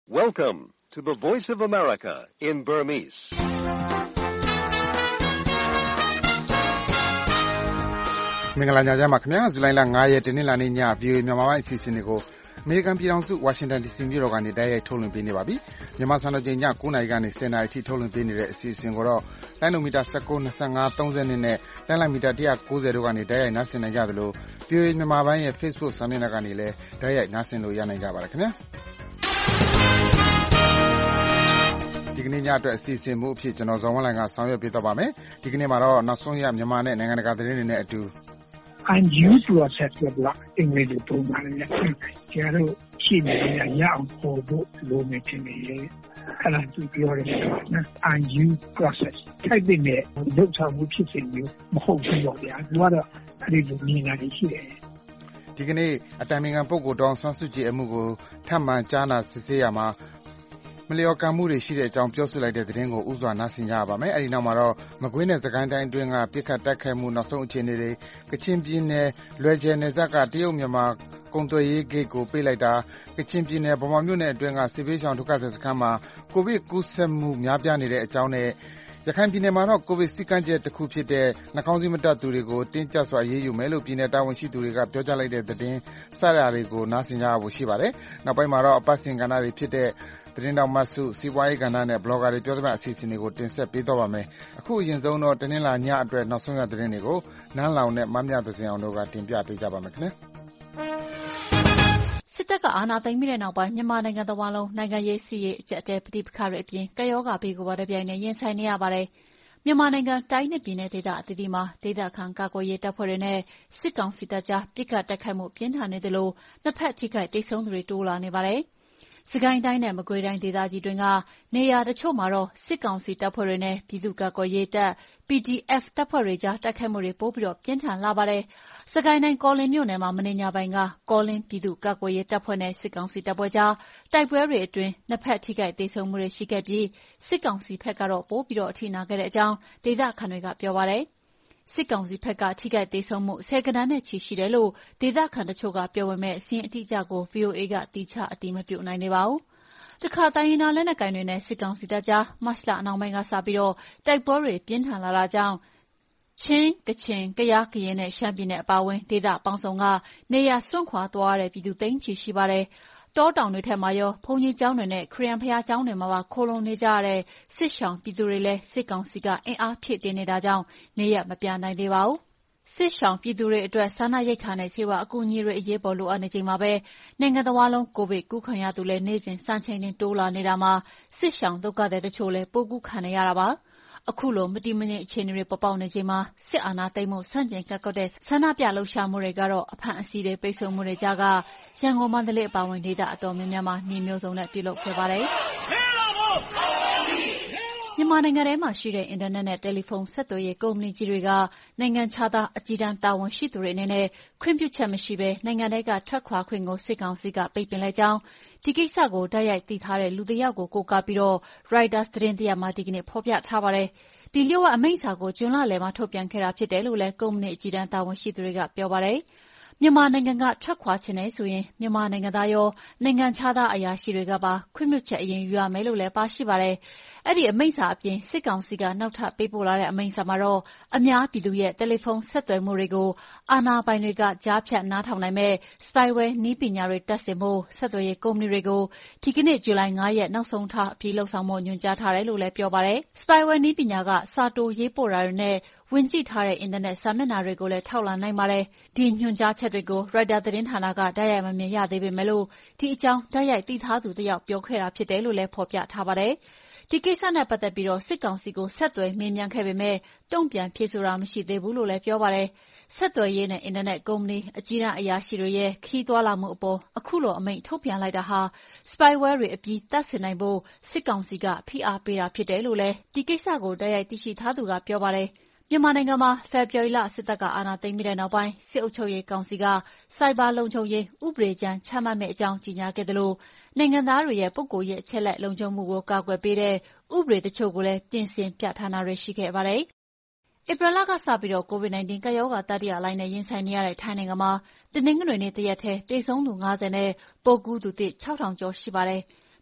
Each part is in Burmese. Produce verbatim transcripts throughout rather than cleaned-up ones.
Welcome to the Voice of America in Burmese. ။မင်္ဂလာညချမ်းပါခင်ဗျာ။ဇူလိုင်လ၅ရက်တနင်္လာနေ့ည ဗွီအိုအေ မြန်မာပိုင်းအစီအစဉ်တွေကိုအမေရိကန်ပြည်ထောင်စုဝါရှင်တန်ဒီစီမြို့တော်ကနေတိုက်ရိုက်ထုတ်လွှင့်ပေးနေပါပြီ။မြန်မာစံတော်ချိန်ည၉နာရီကနေ၁၀နာရီအထိထုတ်လွှင့်ပေးနေတဲ့အစီအစဉ်ကိုတော့လိုင်းနိုမီတာ၁၉, ၂၅, ၃၂နဲ့လိုင်းလိုက်မီတာ၁၉၀တို့ကနေတိုက်ရိုက်နားဆင်နိုင်ကြသလို ဗွီအိုအေ မြန်မာပိုင်းရဲ့ Facebook စာမျက်နှာကနေလည်းတိုက်ရိုက်နားဆင်လို့ရနိုင်ကြပါတယ်ခင်ဗျာ။ဒီကနေ့ညအတွက်အစီအစဉ်မှုအဖြစ်ကျွန်တော်ဇော်ဝင်းလှိုင်ကဆောင်ရွက်ပေးသွားပါမယ်။ဒီကနေ့မှာတော့နောက်ဆုံးရမြန်မာနဲ့နိုင်ငံတကာသတင်းတွေနဲ့အတူ unused process ဆိုတာအင်္ဂလိပ်လိုပုံမှန်လည်းကျတော့ရှင်းနေတာရအောင်ပေါ်ဖို့လိုနေတယ်လေအဲ့ဒါသူပြောတယ်နော် unused process ထိုက်တဲ့လောက်ဆောင်မှုဖြစ်စဉ်မျိုးမဟုတ်ဘူးပေါ့ဗျာသူကတော့အဲ့ဒီလိုမြင်နေတာရှိတယ်ဒီကနေ့အတိုင်ပင်ခံပုဂ္ဂိုလ်တောင်ဆန်းစုကြည်အမှုကိုထပ်မံကြားနာစစ်ဆေးရမှာမလျော်ကန်မှုတွေရှိတဲ့အကြောင်းပြောဆိုလိုက်တဲ့သတင်းကိုဥစွာနားဆင်ကြရပါမယ်။အဲဒီနောက်မှာတော့မကွေးနဲ့စကိုင်းတိုင်းအတွင်းကပြစ်ခတ်တိုက်ခိုက်မှုနောက်ဆုံးအခြေအနေတွေကချင်ပြည်နယ်လွယ်ဂျယ်နယ်စပ်ကတရုတ်မြန်မာကုန်သွယ်ရေးဂိတ်ကိုပိတ်လိုက်တာကချင်ပြည်နယ်ဗမာမြို့နယ်အတွင်းကစစ်ဘေးရှောင်ဒုက္ခသည်စခန်းမှာကိုဗစ်ကူးစက်မှုများပြားနေတဲ့အကြောင်းနဲ့ရခိုင်ပြည်နယ်မှာတော့ကိုဗစ်စည်းကမ်းချက်တစ်ခုဖြစ်တဲ့နှာခေါင်းစည်းမတပ်သူတွေကိုတင်းကျပ်စွာရေးယူမယ်လို့ပြည်နယ်တာဝန်ရှိသူတွေကပြောကြားလိုက်တဲ့သတင်းစတာတွေကိုနားဆင်ကြရဖို့ရှိပါတယ်။နောက်ပိုင်းမှာတော့အပတ်စဉ်ကဏ္ဍတွေဖြစ်တဲ့သတင်းတော်မတ်စုစီးပွားရေးကဏ္ဍနဲ့ဘလော့ဂါတွေပြောသမျှအစီအစဉ်တွေကိုတင်ဆက်ပေးတော့ပါမယ်။အခုအရင်ဆုံးတော့တနင်္လာညအတွက်နောက်ဆုံးရသတင်းတွေကိုနန်းလောင်နဲ့မမြသဇင်အောင်တို့ကတင်ပြပေးကြပါမယ်ခင်ဗျာ။စစ်တပ်ကအာဏာသိမ်းပြီးတဲ့နောက်ပိုင်းမြန်မာနိုင်ငံတစ်ဝန်းလုံးနိုင်ငံရေးစီးရေးအကျပ်အတည်းပဋိပက္ခတွေအပြင်ကပ်ရောဂါဘေးကိုပါတပြိုင်နက်ရင်ဆိုင်နေရပါတယ်။မြန်မာနိုင်ငံတိုင်းနဲ့ပြည်နယ်ဒေသအသီးသီးမှာဒေသခံကာကွယ်ရေးတပ်ဖွဲ့တွေနဲ့စစ်ကောင်စီတပ်ကြားပစ်ခတ်တိုက်ခိုက်မှုပြင်းထန်နေသလိုနှစ်ဖက်ထိခိုက်ဒေဆုံးသူတွေတိုးလာနေပါတယ်။စကိုင်းတိုင်းနဲ့မကွေးတိုင်းဒေသကြီးတွင်ကနေရာတချို့မှာတော့စစ်ကောင်စီတပ်ဖွဲ့တွေနဲ့ပြည်သူ့ကာကွယ်ရေးတပ် ပီ ဒီ အက်ဖ် တပ်ဖွဲ့တွေကြားတိုက်ခိုက်မှုတွေပိုပြီးပြင်းထန်လာပါတယ်။စကိုင်းတိုင်းကောလင်းမြို့နယ်မှာမနေ့ညပိုင်းကကောလင်းပြည်သူ့ကာကွယ်ရေးတပ်ဖွဲ့နဲ့စစ်ကောင်စီတပ်ဖွဲ့ကြားတိုက်ပွဲတွေအတွင်းနှစ်ဖက်ထိခိုက်ဒေဆုံးမှုတွေရှိခဲ့ပြီးစစ်ကောင်စီဘက်ကတော့ပိုပြီးအထိနာခဲ့တဲ့အကြောင်းဒေသခံတွေကပြောပါတယ်။စစ်ကောင်စီဘက်ကထိခိုက်ဒေဆုံးမှုဆယ်ကဏန်းနဲ့ချီရှိတယ်လို့ဒေသခံတချို့ကပြောပေမဲ့အစင်းအတိအကျကို ဗွီအိုအေကတိကျအတည်မပြုနိုင်သေးပါဘူး။တခါတိုင်းရင်းသားလက်နက်ကိုင်တွေနဲ့စစ်ကောင်စီတပ်ကြားမတ်လအနောက်ပိုင်းကစပြီးတိုက်ပွဲတွေပြင်းထန်လာတာကြောင့်ချင်းကချင်ကယားကရင်နဲ့ရှမ်းပြည်နယ်အပါအဝင်ဒေသပေါင်းစုံကနေရာစွန့်ခွာသွားရတဲ့ပြည်သူသိန်းချီရှိပါတယ်။တောတောင်တွေထက်မှာရောဘုံကြီးကျောင်းတွေနဲ့ခရစ်ယာန်ဘုရားကျောင်းတွေမှာပါခိုလုံနေကြရတဲ့စစ်ရှောင်ပြည်သူတွေလည်းစစ်ကောင်စီကအင်အားဖြည့်တင်နေတာကြောင့်နေရမပြနိုင်သေးပါဘူး။စစ်ရှောင်ပြည်သူတွေအတွက်စားနပ်ရိက္ခာနဲ့ဆေးဝါးအကူအညီတွေအရေးပေါ်လိုအပ်နေချိန်မှာပဲနိုင်ငံတော်ဝန်လုံးကိုဗစ်ကူးခံရသူလည်းနေ့စဉ်စံချိန်တင်တိုးလာနေတာမှာစစ်ရှောင်ဒုက္ခသည်တချို့လည်းပိုကူးခံနေရတာပါ။အခုလိုမတိမငြိမ်အခြေအနေတွေပေါ်ပေါက်နေချိန်မှာစစ်အာဏာသိမ်းမှုဆန့်ကျင်ကန့်ကွက်တဲ့ဆန္ဒပြလှုပ်ရှားမှုတွေကတော့အဖမ်းအဆီးတွေပိတ်ဆို့မှုတွေကြားကရန်ကုန်မန္တလေးအပါအဝင်ဒေသအတော်များများမှာနှီးမျိုးစုံနဲ့ပြုလုပ်ခဲ့ပါတယ်။မြန်မာနိုင်ငံထဲမှာရှိတဲ့အင်တာနက်နဲ့တယ်လီဖုန်းဆက်သွယ်ရေးကုမ္ပဏီကြီးတွေကနိုင်ငံခြားသားအကြီးတန်းတာဝန်ရှိသူတွေအနေနဲ့ခွင့်ပြုချက်မရှိဘဲနိုင်ငံထဲကထွက်ခွာခွင့်ကိုစစ်ကောင်စီကပိတ်ပင်လိုက်ကြောင်းဒီကိစ္စကိုတိုက်ရိုက်သိထားတဲ့လူတစ်ယောက်ကိုကိုးကားပြီးတော့ Reuters သတင်းတရပ်မှာဒီကနေ့ဖော်ပြထားပါတယ်။ဒီလျှို့ဝှက်အမိန့်စာကိုဇွန်လလယ်မှာထုတ်ပြန်ခဲ့တာဖြစ်တယ်လို့လည်းကုမ္ပဏီအကြီးတန်းတာဝန်ရှိသူတွေကပြောပါတယ်။မြန်မာနိုင်ငံကထွက်ခွာချင်တယ်ဆိုရင်မြန်မာနိုင်ငံသားရောနိုင်ငံခြားသားအရာရှိတွေကပါခွင့်ပြုချက်အရင်ယူရမယ်လို့လည်းပါရှိပါတယ်။အဲ့ဒီအမိန့်စာအပြင်စစ်ကောင်စီကနောက်ထပ်ပေးပို့လာတဲ့အမိန့်စာမှာတော့အများပြည်သူရဲ့တယ်လီဖုန်းဆက်သွယ်မှုတွေကိုအာဏာပိုင်တွေကကြားဖြတ်နားထောင်နိုင်မဲ့ spyware နည်းပညာတွေတက်ဆင်ဖို့ဆက်သွယ်ရေးကုမ္ပဏီတွေကိုဒီကနေ့ဇူလိုင်၅ရက်နောက်ဆုံးထားအပြီးလှုပ်ဆောင်ဖို့ညွှန်ကြားထားတယ်လို့လည်းပြောပါတယ်။ spyware နည်းပညာကစာတိုရေးပို့တာတွေနဲ့ဝင်ကြည့်ထားတဲ့အင်တာနက်စာမျက်နှာတွေကိုလည်းထောက်လှမ်းနိုင်ပါတယ်။ဒီညွှန်ကြားချက်တွေကို Reuters သတင်းဌာနကတိုက်ရိုက်မမြင်ရသေးပေမဲ့လို့ဒီအကြောင်းတိုက်ရိုက်သိထားသူတစ်ယောက်ပြောခဲ့တာဖြစ်တယ်လို့လည်းဖော်ပြထားပါတယ်။ဒီကိစ္စနဲ့ပတ်သက်ပြီးတော့စစ်ကောင်စီကိုဆက်သွယ်မေးမြန်းခဲ့ပေမဲ့တုံ့ပြန်ဖြေဆိုတာမရှိသေးဘူးလို့လည်းပြောပါတယ်။ဆက်သွယ်ရေးနဲ့အင်တာနက်ကုမ္ပဏီအကြီးတန်းအရာရှိတွေရဲ့ခီးသွွာလာမှုအပေါ်အခုလိုအမိန့်ထုတ်ပြန်လိုက်တာဟာ spyware တွေအပြီးတပ်ဆင်နိုင်ဖို့စစ်ကောင်စီကဖိအားပေးတာဖြစ်တယ်လို့လည်းဒီကိစ္စကိုတိုက်ရိုက်သိရှိထားသူကပြောပါတယ်။မြန်မာနိုင်ငံမှာဖေဖော်ဝါရီလစစ်တပ်ကအာဏာသိမ်းပြီးတဲ့နောက်ပိုင်းစစ်အုပ်ချုပ်ရေးကောင်စီကစိုက်ဘာလုံခြုံရေးဥပဒေကြမ်းချမှတ်မယ့်အကြောင်းကြေညာခဲ့သလိုနိုင်ငံသားတွေရဲ့ပုဂ္ဂိုလ်ရေးအချက်အလက်လုံခြုံမှုကိုကာကွယ်ပေးတဲ့ဥပဒေတချို့ကိုလည်းပြင်ဆင်ပြဌာန်းတာတွေရှိခဲ့ပါတယ်။ဧပြီလကစပြီး ကိုဗစ် ၁၉ ကပ်ရောဂါတတိယလှိုင်းနဲ့ရင်ဆိုင်နေရတဲ့ထိုင်းနိုင်ငံမှာတနင်္ဂနွေနေ့တရက်ထဲသေဆုံးသူ၅၀နဲ့ပိုးကူးသူသစ်ခြောက်ထောင်ကျော်ရှိပါတယ်။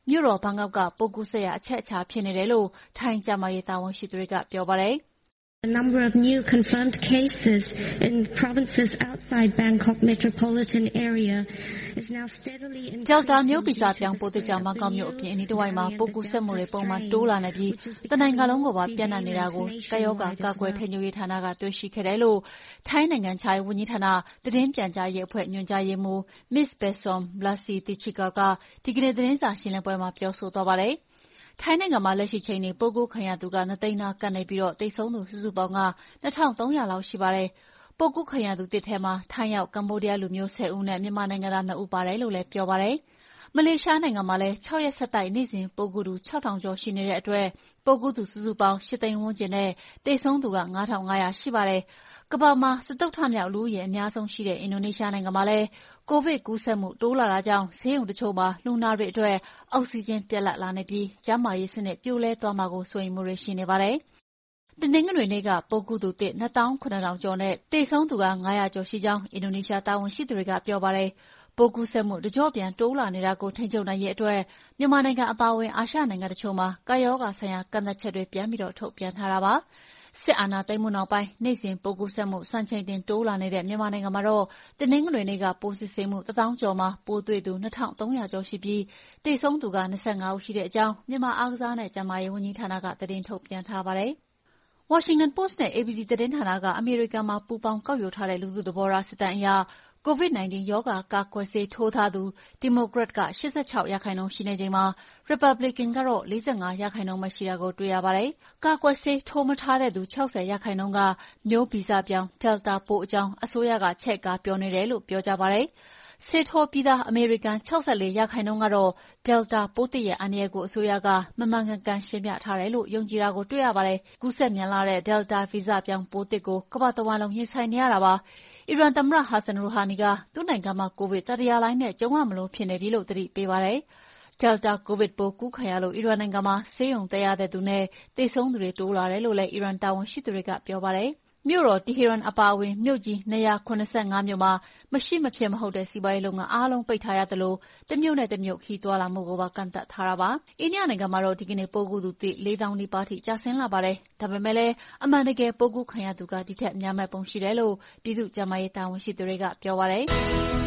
မြို့တော်ဘန်ကောက်ကပိုးကူးစက်ရာအချက်အချာဖြစ်နေတယ်လို့ထိုင်းကျန်းမာရေးတာဝန်ရှိသူတွေကပြောပါတယ်။ A number of new confirmed cases in provinces outside Bangkok metropolitan area is now steadily increasing. Delta မျိုးဗီဇပြောင်းပိုးသစ်ကြောင့်ဘန်ကောက်မြို့အပြင်အနီးတစ်ဝိုက်မှာပိုးကူးစက်မှုတွေပုံမှန်တိုးလာနေပြီးတနိုင်ငံလုံးကိုပါပြန့်နှံ့နေတာကိုကပ်ရောဂါကာကွယ်ထိန်းချုပ်ရေးဌာနကတွေ့ရှိခဲ့တယ်လို့ထိုင်းနိုင်ငံခြားရေးဝန်ကြီးဌာနသတင်းပြန်ကြားရေးအဖွဲ့ညွှန်ကြားရေးမှူး Miz Besom Blasichika ကဒီကနေ့သတင်းစာရှင်းလင်းပွဲမှာပြောဆိုသွားပါတယ်။ထိုင်းနိုင်ငံမှာလက်ရှိချိန်ထိပိုးကူးခံရသူကနှစ်သိန်းနားကပ်နေပြီးသေဆုံးသူစုစုပေါင်းကနှစ်ထောင်သုံးရာလောက်ရှိပါတယ်။ပိုးကူးခံရသူသစ်ထဲမှာထိုင်းရောက်ကမ္ဘောဒီးယားလူမျိုးဆယ်ဦးနဲ့မြန်မာနိုင်ငံသားနှစ်ဦးပါတယ်လို့လည်းပြောပါတယ်။မလေးရှားနိုင်ငံမှာလည်း၆ရက်ဆက်တိုက်နေ့စဉ်ပိုးကူးသူခြောက်ထောင်ကျော်ရှိနေတဲ့အတွက်ပိုးကူးသူစုစုပေါင်းရှစ်သိန်းဝန်းကျင်နဲ့သေဆုံးသူကငါးထောင်ငါးရာရှိပါတယ်။ကမ္ဘာမှာစတုတ္ထမြောက်လူဦးရေအများဆုံးရှိတဲ့အင်ဒိုနီးရှားနိုင်ငံမှာလည်းကိုဗစ်ကူးစက်မှုတိုးလာတာကြောင့်ဆေးရုံတချို့မှာလူနာတွေအတွက်အောက်ဆီဂျင်ပြတ်လတ်လာနေပြီးကျန်းမာရေးစနစ်ပြိုလဲသွားမှာကိုစိုးရိမ်မှုတွေရှိနေပါတယ်။တနင်္ဂနွေနေ့ကပိုးကူးသူသစ်နှစ်သောင်းခုနှစ်ထောင်ကျော်နဲ့သေဆုံးသူကငါးရာကျော်ရှိကြောင်းအင်ဒိုနီးရှားတာဝန်ရှိသူတွေကပြောပါတယ်။ပိုးကူးစက်မှုတကျော့ပြန်တိုးလာနေတာကိုထိန်းချုပ်နိုင်ရေးအတွက်မြန်မာနိုင်ငံအပါအဝင်အာရှနိုင်ငံတချို့မှာကပ်ရောဂါဆိုင်ရာကန့်သတ်ချက်တွေပြန်ပြီးထုတ်ပြန်ထားတာပါ။စစ်အာဏာသိမ်းမှုနောက်ပိုင်းနေ့စဉ်ပိုးကူးစက်မှုစံချိန်တင်တိုးလာနေတဲ့မြန်မာနိုင်ငံမှာတော့တနင်္ဂနွေနေ့ကပိုးစစ်ဆေးမှုတစ်သောင်းကျော်မှာပိုးတွေ့သူနှစ်ထောင်သုံးရာကျော်ရှိပြီးသေဆုံးသူက၂၅ဦးရှိတဲ့အကြောင်းမြန်မာအားကစားနဲ့ကျန်းမာရေးဝန်ကြီးဌာနကသတင်းထုတ်ပြန်ထားပါတယ်။ Washington Post နဲ့ A B C သတင်းဌာနကအမေရိကန်မှာပူးပေါင်းကောက်ယူထားတဲ့လူထုသဘောထားစစ်တမ်းအရကိုဗစ်၁၉ ရောဂါကာကွယ်ဆေးထိုးထားသူဒီမိုကရက်က၈၆ရာခိုင်နှုန်းရှိနေချိန်မှာရီပတ်ဘလစ်ကန်ကတော့၄၅ရာခိုင်နှုန်းပဲရှိတာကိုတွေ့ရပါတယ်။ကာကွယ်ဆေးထိုးမထားတဲ့သူ၆၀ရာခိုင်နှုန်းကမျိုးဗီဇပြောင်း Delta ပိုးအကြောင်းအစိုးရကချဲ့ကားပြောနေတယ်လို့ပြောကြပါတယ်။ဆေးထိုးပြီးသားအမေရိကန်၆၄ရာခိုင်နှုန်းကတော့ Delta ပိုးသစ်ရဲ့အန္တရာယ်ကိုအစိုးရကမမှန်ကန်ကန်ရှင်းပြထားတယ်လို့ယုံကြည်တာကိုတွေ့ရပါတယ်။ကူးစက်မြန်လာတဲ့ Delta ဗီဇပြောင်းပိုးသစ်ကိုကမ္ဘာတဝှမ်းလုံးရင်ဆိုင်နေရတာပါ။အီရန်သမ္မတ Hassan Rouhani ကသူ့နိုင်ငံမှာကိုဗစ်တတိယလှိုင်းနဲ့ကြုံရမလိုဖြစ်နေပြီလို့သတိပေးပါတယ်။ Delta ကိုဗစ်ပိုးကူးခံရလို့အီရန်နိုင်ငံမှာဆေးရုံတက်ရတဲ့သူနဲ့သေဆုံးသူတွေတိုးလာတယ်လို့လည်းအီရန်တာဝန်ရှိသူတွေကပြောပါတယ်။မြို့တော်တီဟီရန်အပါအဝင်မြို့ကြီး၂၇၅မြို့မှာမရှိမဖြစ်မဟုတ်တဲ့စီးပွားရေးလုပ်ငန်းအားလုံးပိတ်ထားရသလိုတမြို့နဲ့တမြို့ခရီးသွားလာမှုကိုပါကန့်သတ်ထားတာပါ။အိန္ဒိယနိုင်ငံမှာတော့ဒီကနေ့ပိုးကူးသူသစ်လေးသောင်းနီးပါးထိကျဆင်းလာပါတယ်။ဒါပေမဲ့လည်းအမှန်တကယ်ပိုးကူးခံရသူကဒီထက်များမဲ့ပုံရှိတယ်လို့ပြည်သူ့ကျန်းမာရေးတာဝန်ရှိသူတွေကပြောပါတယ်။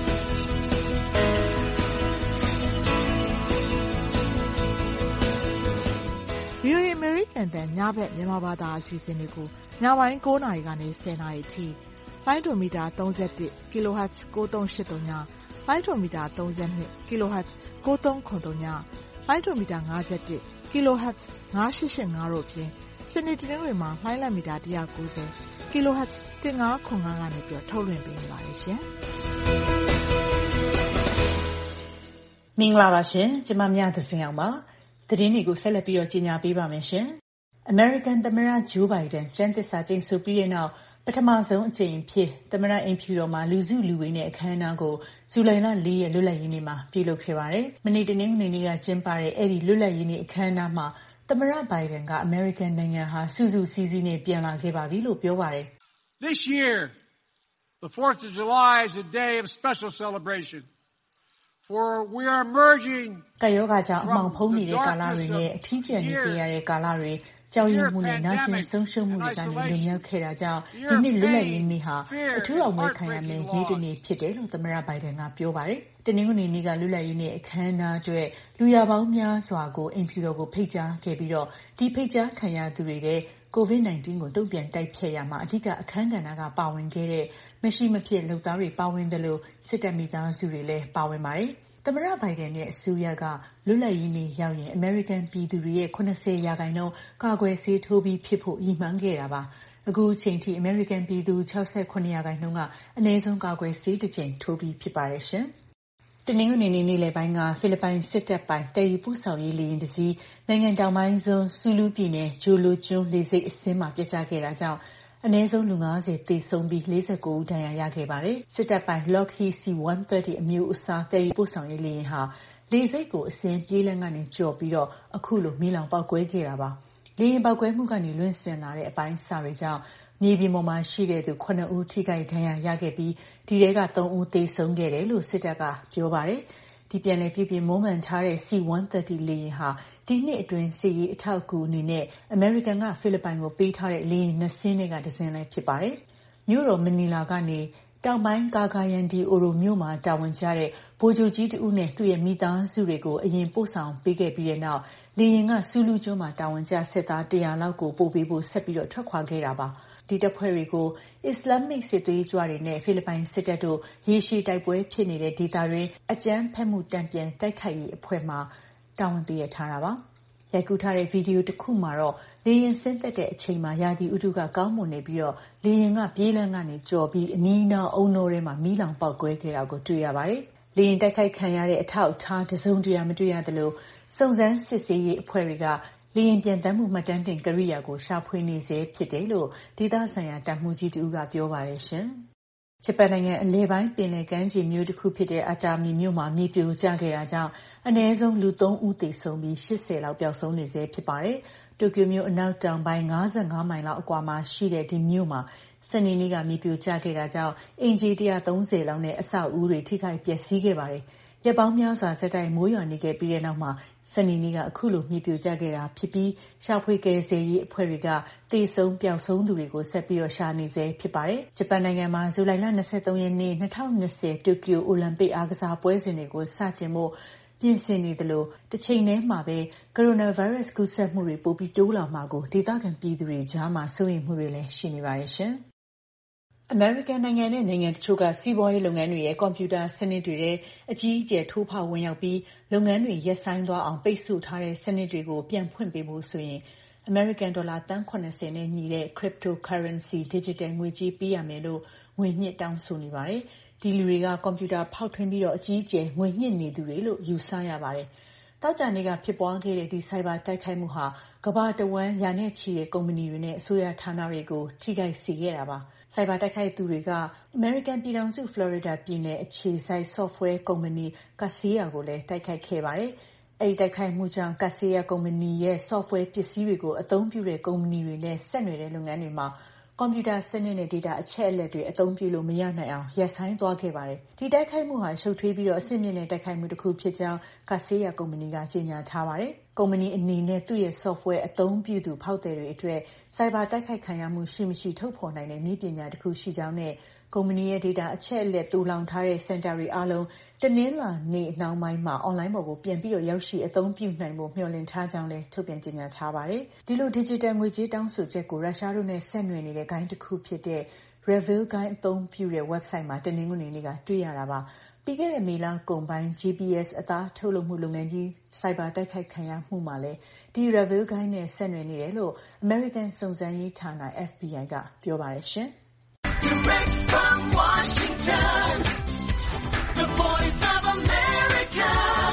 ဗွီအိုအေ American တန်ညဘက်မြန်မာဘာသာအစီအစဉ်တွေကိုညပိုင်း၉နာရီကနေ၁၀နာရီထိလိုင်းဒိုမီတာ၃၁ kilohertz ၉၃၈၃ညလိုင်းဒိုမီတာ၃၂ kilohertz ၉၃၇၃ညလိုင်းဒိုမီတာ၅၁ kilohertz ၅၈၈၅တို့ဖြင့်စနေတနင်္ဂနွေမှာလိုင်းလံမီတာ၁၉၀ kilohertz ၁၅၇၅ကနေပြီးထုတ်လွှင့်ပေးနေပါတယ်ရှင်မင်္ဂလာပါရှင်ကျမမြတ်သစင်အောင်ပါသတင်းတွေကိုဆက်လက်ပြီးတော့ကြီးညာပေးပါမယ်ရှင်။ American သမ္မတ Joe Biden ကျမ်းသစ္စာကျိန်ဆိုပြီးတဲ့နောက်ပထမဆုံးအကြိမ်ဖြစ်သမ္မတအိမ်ဖြူတော်မှာလူစုလူဝေးနဲ့အခမ်းအနားကိုဇူလိုင်လ၄ရက်လွတ်လပ်ရေးနေ့မှာပြုလုပ်ခဲ့ပါတယ်။မနေ့တနင်္ဂနွေနေ့ကကျင်းပတဲ့အဲ့ဒီလွတ်လပ်ရေးနေ့အခမ်းအနားမှာသမ္မတ Biden က American နိုင်ငံဟာစုစုစည်းစည်းနဲ့ပြန်လာခဲ့ပါပြီလို့ပြောပါတယ်။ This year, the fourth of July is a day of special celebration.For we are merging ကယောဂါကြောင့်အမှောင်ဖုံးနေတဲ့ကာလတွေနဲ့အထီးကျန်နေကြရတဲ့ကာလတွေကြောက်ရွံ့မှုနဲ့နာကျင်ဆုံးရှုံးမှုတွေကနေလွန်မြောက်ခဲ့တာကြောင့်ဒီနေ့လွတ်လပ်ရေးနေ့ဟာအထူးအောင်မွေးခံရမယ့်နေ့တစ်နေ့ဖြစ်တယ်လို့သမ္မတဘိုင်ဒန်ကပြောပါတယ်။တနင်္ဂနွေနေ့ကလွတ်လပ်ရေးနေ့အခမ်းအနားအတွက်လူရပေါင်းများစွာကိုအိမ်ဖြူတော်ကိုဖိတ်ကြားခဲ့ပြီးတော့ဒီဖိတ်ကြားခံရသူတွေတဲ့ကိုဗစ်၁၉ကိုတုံ့ပြန်တိုက်ဖျက်ရမှာအဓိကအခမ်းကဏ္ဍကပါဝင်ခဲ့တဲ့မရှိမဖြစ်လုပ်သားတွေပါဝင်တယ်လို့စစ်တပ်မိသားစုတွေလည်းပါဝင်ပါတယ်။သမ္မတဘိုင်ဒန်ရဲ့အစိုးရကလွတ်လပ်ရေးနေ့ရောက်ရင် American ပြည်သူတွေရဲ့၇၀ရာခိုင်နှုန်းကာကွယ်ဆေးထိုးပြီးဖြစ်ဖို့ရည်မှန်းခဲ့တာပါ။အခုချိန်ထိ American ပြည်သူ၆၇ရာခိုင်နှုန်းကအနည်းဆုံးကာကွယ်ဆေးတစ်ကြိမ်ထိုးပြီးဖြစ်ပါတယ်ရှင်။တနင်္ဂနွေနေ့နေ့လယ်ပိုင်းကဖိလစ်ပိုင်စစ်တပ်ပိုင်တည်ယူပို့ဆောင်ရေးလေယာဉ်တစ်စီးနိုင်ငံတောင်ပိုင်းစွန်းဆူလူပြည်နယ်ဂျိုလိုကျွန်းလေဆိပ်အဆင်းမှာပြတ်ကျခဲ့တာကြောင့်အနည်းဆုံးလူ၅၀သေဆုံးပြီး၄၉ဦးဒဏ်ရာရခဲ့ပါတယ်။စစ်တပ်ပိုင် Lockheed C ၁၃၀ အမျိုးအစားတည်ယူပို့ဆောင်ရေးလေယာဉ်ဟာလေဆိပ်ကိုအဆင်းပြေးလမ်းကနေကျော်ပြီးတော့အခုလိုမီးလောင်ပေါက်ကွဲခဲ့တာပါ။လေယာဉ်ပေါက်ကွဲမှုကနေလွင့်စင်လာတဲ့အပိုင်းအစတွေကြောင့်မြေပြင်ပေါ်မှာရှိတဲ့သူခုနှစ်ဦးထိခိုက်ဒဏ်ရာရခဲ့ပြီးဒီထဲကသုံးဦးသေဆုံးခဲ့တယ်လို့စစ်တပ်ကပြောပါတယ်။ဒီပြန်လည်ပြုပြင်မွမ်းမံထားတဲ့ C one thirty လေယာဉ်ဟာဒီနှစ်အတွင်းစစ်ရေးအထောက်အကူအနေနဲ့အမေရိကန်ကဖိလစ်ပိုင်ကိုပေးထားတဲ့လေယာဉ်နှစ်စင်းတွေကတစ်စင်းလည်းဖြစ်ပါတယ်။မြို့တော်မနီလာကနေတောင်ပိုင်းကာဂါယန်ဒီအိုရိုမြို့မှာတာဝန်ကျတဲ့ဗိုလ်ချုပ်ကြီးတဦးနဲ့သူ့ရဲ့မိသားစုတွေကိုအရင်ပို့ဆောင်ပေးခဲ့ပြီးတဲ့နောက်လေယာဉ်ကဆူလူကျွန်းမှာတာဝန်ကျစစ်သားone hundredလောက်ကိုပို့ပေးဖို့ဆက်ပြီးတော့ထွက်ခွာခဲ့တာပါ။ဒီတပ်ဖွဲ့တွေကိုအစ္စလာမစ်စစ်သွေးကြွတွေနဲ့ဖိလစ်ပိုင်စစ်တပ်တို့ရေရှည်တိုက်ပွဲဖြစ်နေတဲ့ဒေသတွင်းအကြမ်းဖက်မှုတံပြန်တိုက်ခိုက်ရေးအဖွဲ့မှတာဝန်ပေးရထားတာပါ။ရိုက်ကူးထားတဲ့ဗီဒီယိုတစ်ခုမှာတော့လေယာဉ်ဆင်းသက်တဲ့အချိန်မှာရာသီဥတုကကောင်းမွန်နေပြီးတော့လေယာဉ်ကပြေးလမ်းကနေကြော်ပြီးအနီးအနားအုံတော်ထဲမှာမီးလောင်ပေါက်ကွဲခဲ့တာကိုတွေ့ရပါတယ်။လေယာဉ်တိုက်ခိုက်ခံရတဲ့အထောက်အထားတစုံတရာမတွေ့ရသလိုစုံစမ်းစစ်ဆေးရေးအဖွဲ့တွေကလေယာဉ်ပြန်တမ်းမှုမှတ်တမ်းတင်ကိရိယာကိုရှာဖွေနေစေဖြစ်တယ်လို့ဒေသဆိုင်ရာတပ်မှူးကြီးတဦးကပြောပါတယ်ရှင်။ဂျပန်နိုင်ငံအလဲပိုင်းပင်လယ်ကမ်းခြေမြို့တစ်ခုဖြစ်တဲ့အတာမီမြို့မှာမြေပြိုကျခဲ့တာကြောင့်အနည်းဆုံးလူthreeဦးသေဆုံးပြီးeightyလောက်ပျောက်ဆုံးနေစေဖြစ်ပါတယ်။တိုကျိုမြို့အနောက်တောင်ပိုင်းfifty-fiveမိုင်လောက်အကွာမှာရှိတဲ့ဒီမြို့မှာစနေနေ့ကမြေပြိုကျခဲ့တာကြောင့်အင်ဂျီone hundred thirtyလောက်နဲ့အဆောက်အဦတွေထိခိုက်ပျက်စီးခဲ့ပါတယ်။ရက်ပေါင်းများစွာဆက်တိုက်မိုးရွာနေခဲ့ပြီးတဲ့နောက်မှာစနေနေ့ကအခုလိုမြေပြိုကျခဲ့တာဖြစ်ပြီးရှာဖွေကယ်ဆယ်ရေးအဖွဲ့တွေကသေဆုံးပျောက်ဆုံးသူတွေကိုဆက်ပြီးတော့ရှာနေစေဖြစ်ပါတယ်။ဂျပန်နိုင်ငံမှာဇူလိုင်လtwenty-threeရက်နေ့twenty twentyတိုကျိုအိုလံပစ်အားကစားပွဲစဉ်တွေကိုစတင်ဖို့ပြင်ဆင်နေသလိုတစ်ချိန်တည်းမှာပဲကိုရိုနာဗိုင်းရပ်စ်ကူးစက်မှုတွေပိုပြီးတိုးလာမှာကိုဒေသခံပြည်သူတွေကြားမှာစိုးရိမ်မှုတွေလည်းရှိနေပါတယ်ရှင်။အမေရိကန်နိုင်ငံနဲ့နိုင်ငံတချို့ကစီးပွားရေးလုပ်ငန်းတွေရဲ့ကွန်ပျူတာစနစ်တွေထဲအကြီးအကျယ်ထိုးဖောက်ဝင်ရောက်ပြီးလုပ်ငန်းတွေရပ်ဆိုင်းသွားအောင်ပိတ်ဆို့ထားတဲ့စနစ်တွေကိုပြန်ဖွင့်ပေးဖို့ဆိုရင်အမေရိကန်ဒေါ်လာသန်းseventyနဲ့ညီတဲ့ cryptocurrency digital ငွေကြေးပေးရမယ်လို့ငွေညှစ်တောင်းဆိုနေပါတယ်။ဒီလူတွေကကွန်ပျူတာဖောက်ထွင်းပြီးတော့အကြီးအကျယ်ငွေညှစ်နေသူတွေလို့ယူဆရပါတယ်။တောက်ကြနေ့ကဖြစ်ပွားခဲ့တဲ့ဒီဆိုင်ဘာတိုက်ခိုက်မှုဟာကမ္ဘာတဝန်းရာနဲ့ချီတဲ့ကုမ္ပဏီတွေနဲ့အစိုးရဌာနတွေကိုထိခိုက်စေခဲ့တာပါ။ဆိုင်ဘာတိုက်ခိုက်သူတွေကအမေရိကန်ပြည်ထောင်စုဖလော်ရီဒါပြည်နယ်အခြေစိုက် software ကုမ္ပဏီ Kaseya ကိုလည်းတိုက်ခိုက်ခဲ့ပါတယ်။အဲဒီတိုက်ခိုက်မှုကြောင့် Kaseya ကုမ္ပဏီရဲ့ software ပစ္စည်းတွေကိုအသုံးပြုတဲ့ကုမ္ပဏီတွေနဲ့ဆက်နွယ်တဲ့လုပ်ငန်းတွေမှာကွန်ပျူတာစနစ်နဲ့ data အချက်အလက်တွေအသုံးပြုလို့မရနိုင်အောင်ရပ်ဆိုင်းသွားခဲ့ပါတယ်။ဒီတိုက်ခိုက်မှုဟာရှုပ်ထွေးပြီးတော့အဆင့်မြင့်တဲ့တိုက်ခိုက်မှုတစ်ခုဖြစ်ကြောင်း Kaseya ကုမ္ပဏီကကြေညာထားပါတယ်။ကုမ္ပဏီအနေနဲ့သူ့ရဲ့ software အသုံးပြုသူဖောက်သည်တွေအတွက်စိုက်ဘာတိုက်ခိုက်ခံရမှုရှိမရှိထုတ်ဖော်နိုင်တဲ့နည်းပညာတစ်ခုရှိကြောင်းနဲ့ကုမ္ပဏီရဲ့ data အချက်အလက်တူလောင်ထားတဲ့ center တွေအားလုံးတနင်္လာနေ့နှောင်းပိုင်းမှာ online ပေါ်ကိုပြန်ပြီးတော့ရောက်ရှိအသုံးပြုနိုင်ဖို့မျှော်လင့်ထားကြောင်းလည်းထုတ်ပြန်ကြေညာထားပါတယ်။ဒီလို digital ငွေကြေးတောင်းဆိုချက်ကိုရုရှားတို့နဲ့ဆက်နွယ်နေတဲ့ဂိုဏ်းတစ်ခုဖြစ်တဲ့ Revil ဂိုဏ်းအသုံးပြုတဲ့ website မှာတနင်္ဂနွေနေ့ကတွေ့ရတာပါ။ပြီးခဲ့တဲ့မေလကုန်ပိုင်း G P S အသားထုတ်လုပ်မှုလုပ်ငန်းကြီးစိုက်ဘာတိုက်ခိုက်ခံရမှုမှာလည်းဒီ Revil ဂိုဏ်းနဲ့ဆက်နွယ်နေတယ်လို့ American စုံစမ်းရေးဌာန F B I ကပြောပါတယ်ရှင်။ Direct from Washington, the voice of America,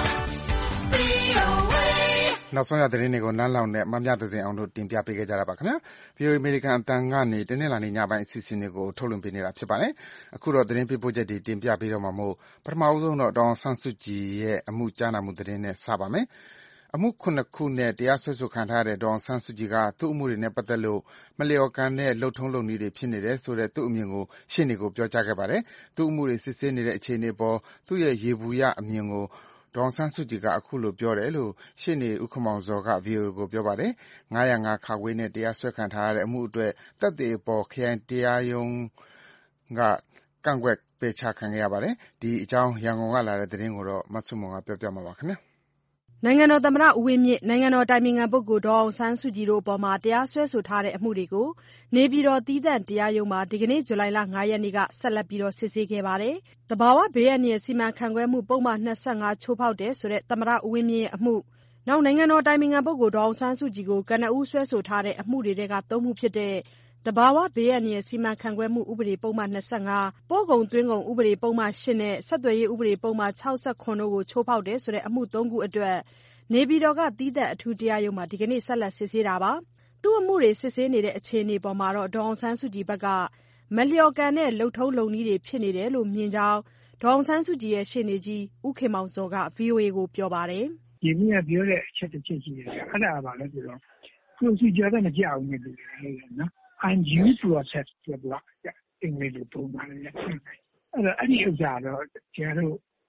V O A နောက်ဆုံးရသတင်းတွေကိုနန်းလောင်နဲ့မမြသဇင်အောင်တို့တင်ပြပေးခဲ့ကြတာပါခင်ဗျာ V O A အမေရိကန်အတန်ကနေတနင်္လာနေ့ညပိုင်းအစီအစဉ်တွေကိုထုတ်လွှင့်ပေးနေတာဖြစ်ပါတယ်အခုတော့သတင်းပေးပို့ချက်တွေတင်ပြပေးတော့မှာမို့ပထမဦးဆုံးတော့ဒေါအောင်ဆန်းစုကြည်ရဲ့အမှုကြားနာမှုသတင်းနဲ့စပါမယ်အမှုခုနှစ်ခုနဲ့တရားစွဲဆိုခံထားရတဲ့ဒေါအောင်ဆန်းစုကြည်ကသူ့အမှုတွေနဲ့ပတ်သက်လို့မလျော်ကန်တဲ့လှုပ်ထုံးလုပ်နည်းတွေဖြစ်နေတယ်ဆိုတဲ့သူ့အမြင်ကိုရှင်းနေကိုပြောကြားခဲ့ပါတယ်သူ့အမှုတွေစစ်ဆေးနေတဲ့အခြေအနေပေါ်သူ့ရဲ့ရေဘူးရအမြင်ကိုဒေါအောင်ဆန်းစုကြည်ကအခုလိုပြောတယ်လို့ရှင်းနေဦးခမောင်ဇော်က V O A ကိုပြောပါတယ်၅၀၅ ခ နဲ့တရားစွဲခံထားရတဲ့အမှုအတွက်သက်သေအပေါ်ခရိုင်တရားရုံးကကန့်ကွက်ပယ်ချခံခဲ့ရပါတယ်ဒီအကြောင်းရန်ကုန်ကလာတဲ့သတင်းကိုတော့မဆုမွန်ကပြောပြမှာပါခင်ဗျာနိုင်ငံတော်သမ္မတဦးဝင်းမြင့်နိုင်ငံတော်အတိုင်ပင်ခံပုဂ္ဂိုလ်ဒေါ်အောင်ဆန်းစုကြည်တို့အပေါ်တရားစွဲဆိုထားတဲ့အမှုတွေကိုနေပြည်တော်သီးသန့်တရားရုံးမှာဒီကနေ့ဇူလိုင်လ၅ရက်နေ့ကဆက်လက်ပြီးစစ်ဆေးခဲ့ပါတယ်။သဘာဝဘေးအန္တရာယ်စီမံခန့်ခွဲမှုပုဒ်မ၂၅ချိုးဖောက်တယ်ဆိုတဲ့သမ္မတဦးဝင်းမြင့်ရဲ့အမှုနောက်နိုင်ငံတော်အတိုင်ပင်ခံပုဂ္ဂိုလ်ဒေါ်အောင်ဆန်းစုကြည်ကိုကနဦးစွဲဆိုထားတဲ့အမှုတွေထဲကသုံးမှုဖြစ်တဲ့သဘာဝဘေးအန္တရာယ်စီမံခန့်ခွဲမှုဥပဒေပုဒ်မ၂၅ပို့ကုန်သွင်းကုန်ဥပဒေပုဒ်မ၈နဲ့ဆက်သွယ်ရေးဥပဒေပုဒ်မ၆၇တို့ကိုချိုးဖောက်တယ်ဆိုတဲ့အမှုသုံးခုအတွက်နေပြည်တော်ကသီးသန့်အထူးတရားရုံးမှာဒီကနေ့ဆက်လက်စစ်ဆေးတာပါ။သူ့အမှုတွေစစ်ဆေးနေတဲ့အခြေအနေပေါ်မှာတော့ဒေါ်အောင်ဆန်းစုကြည်ဘက်ကမလျော်ကန်တဲ့လုပ်ထုံးလုပ်နည်းတွေဖြစ်နေတယ်လို့မြင်ကြောင်းဒေါ်အောင်ဆန်းစုကြည်ရဲ့ရှေ့နေကြီးဦးခင်မောင်ဇော်က V O A ကိုပြောပါတယ်။ဒီနေ့ပြောတဲ့အချက်တစ်ချက်ရှိတယ်။အဲ့ဒါကဘာလဲဆိုတော့ procedure ကမကြောက်ဘူးလို့ပြောတယ်နော်။ undue process ဆိုတာကအင်္ဂလိပ်လိုပုံမှန်လေ။အဲ့တော့အဲ့ဒီဥစ္စာတော့ကျန်တို့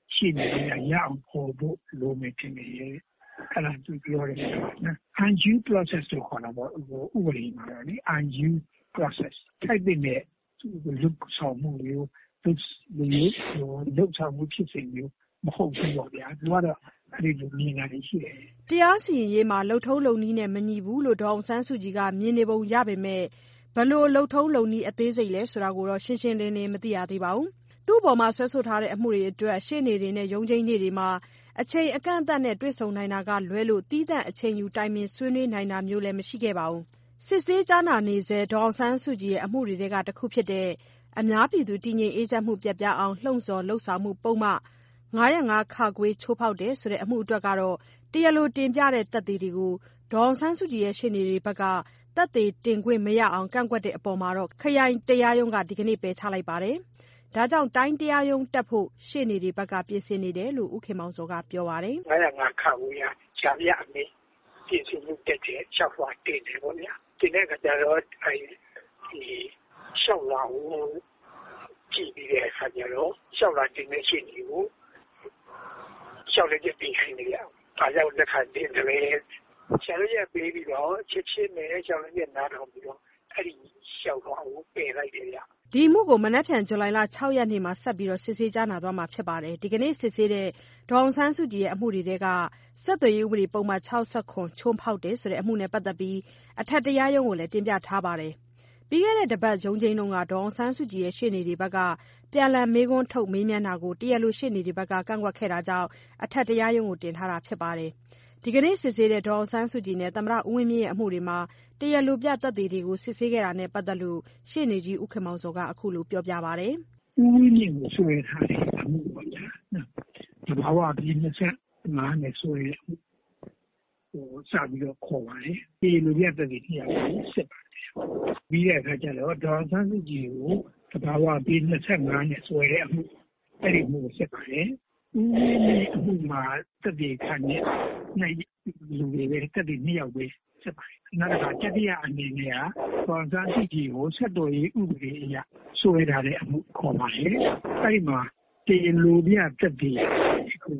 ရှေ့နေတွေကရအောင်ပေါ်ဖို့လိုမယ်ထင်တယ်အဲ့ဒါသူပြောတယ်နော် undue process လို့ခေါ်တာပေါ့ဥပဒေမှာတော့လေ undue process ထိုက်တဲ့လူဆောင်မှုမျိုးသူလူလူဆောင်မှုဖြစ်စဉ်မျိုးမဟုတ်ဘူးပေါ့ဗျာသူကတော့အဲ့ဒီလိုမြင်တာရှိတယ်တရားစီရင်ရေးမှာလှုပ်ထုံးလုံနည်းနဲ့မညီဘူးလို့ဒေါအောင်ဆန်းစုကြည်ကမြင်နေပုံရပေမဲ့ဘလို့လှုပ်ထုံးလုံနည်းအသေးစိတ်လဲဆိုတာကိုတော့ရှင်းရှင်းလင်းလင်းမသိရသေးပါဘူးသူ့ပေါ်မှာဆွဲဆိုထားတဲ့အမှုတွေအတွက်ရှေ့နေတွေနဲ့ရုံးချိန်းတွေမှာအချိန်အကန့်အသတ်နဲ့တွေ့ဆုံနိုင်တာကလွဲလို့တီးသန့်အချိန်ယူတိုင်ပင်ဆွေးနွေးနိုင်တာမျိုးလည်းမရှိခဲ့ပါဘူးစစ်ဆေးကြားနာနေစေဒေါအောင်ဆန်းစုကြည်ရဲ့အမှုတွေကတစ်ခုဖြစ်တဲ့အများပြည်သူတည်ငြိမ်အေးချမ်းမှုပြတ်ပြားအောင်လှုံ့ဆော်လှုပ်ဆောင်မှုပုံမှငါး၀၅ ခါခွေချိုးဖောက်တယ်ဆိုတဲ့အမှုအတွက်ကတော့တရားလိုတင်ပြတဲ့သက်သေတွေကိုဒေါအောင်ဆန်းစုကြည်ရဲ့ရှေ့နေတွေဘက်ကသက်သေတင်ခွင့်မရအောင်ကန့်ကွက်တဲ့အပေါ်မှာတော့ခရိုင်တရားရုံးကဒီကနေ့ပယ်ချလိုက်ပါတယ်။ဒါကြောင့်တိုင်းတရားရုံးတက်ဖို့ရှေ့နေတွေဘက်ကပြင်ဆင်နေတယ်လို့ဦးခင်မောင်စောကပြောပါတယ်။ငါး၀၅ ခါခွေရရှားပြအမေပြင်ဆင်မှုတက်တဲ့ရှောက်လွှာတင်တယ်ပေါ့ဗျာ။ဒီနေ့ကကြတော့အဲဒီရှောက်လွှာကိုကြည့်ပြီးတဲ့အခါကျတော့ရှောက်လွှာတင်တဲ့ရှေ့နေကိုရှောက်လက်ချက်ပြင်ခိုင်းနေရအောင်။ဒါကြောင့်လက်ခံတင်တယ်ရှောက်ရက်ပေးပြီးတော့ချစ်ချင်းနဲ့ရှောက်ရက်နားထောင်ပြီးတော့အဲ့ဒီရှောက်တော့ကိုပယ်လိုက်တယ်ဗျ။ဒီမှုကိုမနက်ဖြန်ဇူလိုင်လ၆ရက်နေ့မှာဆက်ပြီးတော့စစ်ဆေးကြားနာသွားမှာဖြစ်ပါတယ်။ဒီကနေ့စစ်ဆေးတဲ့ဒေါအောင်ဆန်းစုကြည်ရဲ့အမှုတွေကဆက်သွယ်ရေးဥပဒေပုံမှန်၆၇ချိုးဖောက်တယ်ဆိုတဲ့အမှုနဲ့ပတ်သက်ပြီးအထက်တရားရုံးကိုလည်းတင်ပြထားပါတယ်။ပြီးခဲ့တဲ့တပတ်ရုံးချိန်တုန်းကဒေါအောင်ဆန်းစုကြည်ရဲ့ရှေ့နေတွေဘက်ကပြန်လည်မေးခွန်းထုတ်မေးမြန်းတာကိုတရားလိုရှေ့နေတွေဘက်ကကန့်ကွက်ခဲ့တာကြောင့်အထက်တရားရုံးကိုတင်ထားတာဖြစ်ပါတယ်။ဒီကနေ့စစ်ဆေးတဲ့ဒေါအောင်ဆန်းစုကြည်နဲ့သမ္မတဦးဝင်းမြင့်ရဲ့အမှုတွေမှာတရားလိုပြသက်သေတွေကိုစစ်ဆေးခဲ့တာနဲ့ပတ်သက်လို့ရှေ့နေကြီးဦးခင်မောင်စောကအခုလိုပြောပြပါတယ်။ဦးဝင်းမြင့်ကိုဆွဲထားတဲ့အမှုပေါ့ဗျာ။ဒီဘာဝပြည်နှစ်ဆက်ငါးနဲ့ဆွဲဟိုစပြီးတော့ခေါ်ပါတယ်။ဒီလိုပြသက်သေတရားကိုစစ်ပါတယ်။ပြီးတဲ့အခါကျတော့ဒေါအောင်ဆန်းစုကြည်ကိုသဘာဝပြည်နှစ်ဆက်ငါးနဲ့ဆွဲတဲ့အမှုအဲ့ဒီမှုကိုစစ်ပါတယ်။ဦးဝင်းမြင့်အမှုမှာသက်သေခံတဲ့နိုင်လူတွေပဲသက်သေနှစ်ယောက်ပဲစစ်ပါတယ်။နောက်တစ်ခါတတိယအနေနဲ့ကဒေါအောင်ဆန်းစုကြည်ကိုဆက်တော်ရေးဥပဒေအရဆွဲထားတဲ့အမှုခေါ်ပါတယ်။အဲ့ဒီမှာတရားလိုပြသက်သေကို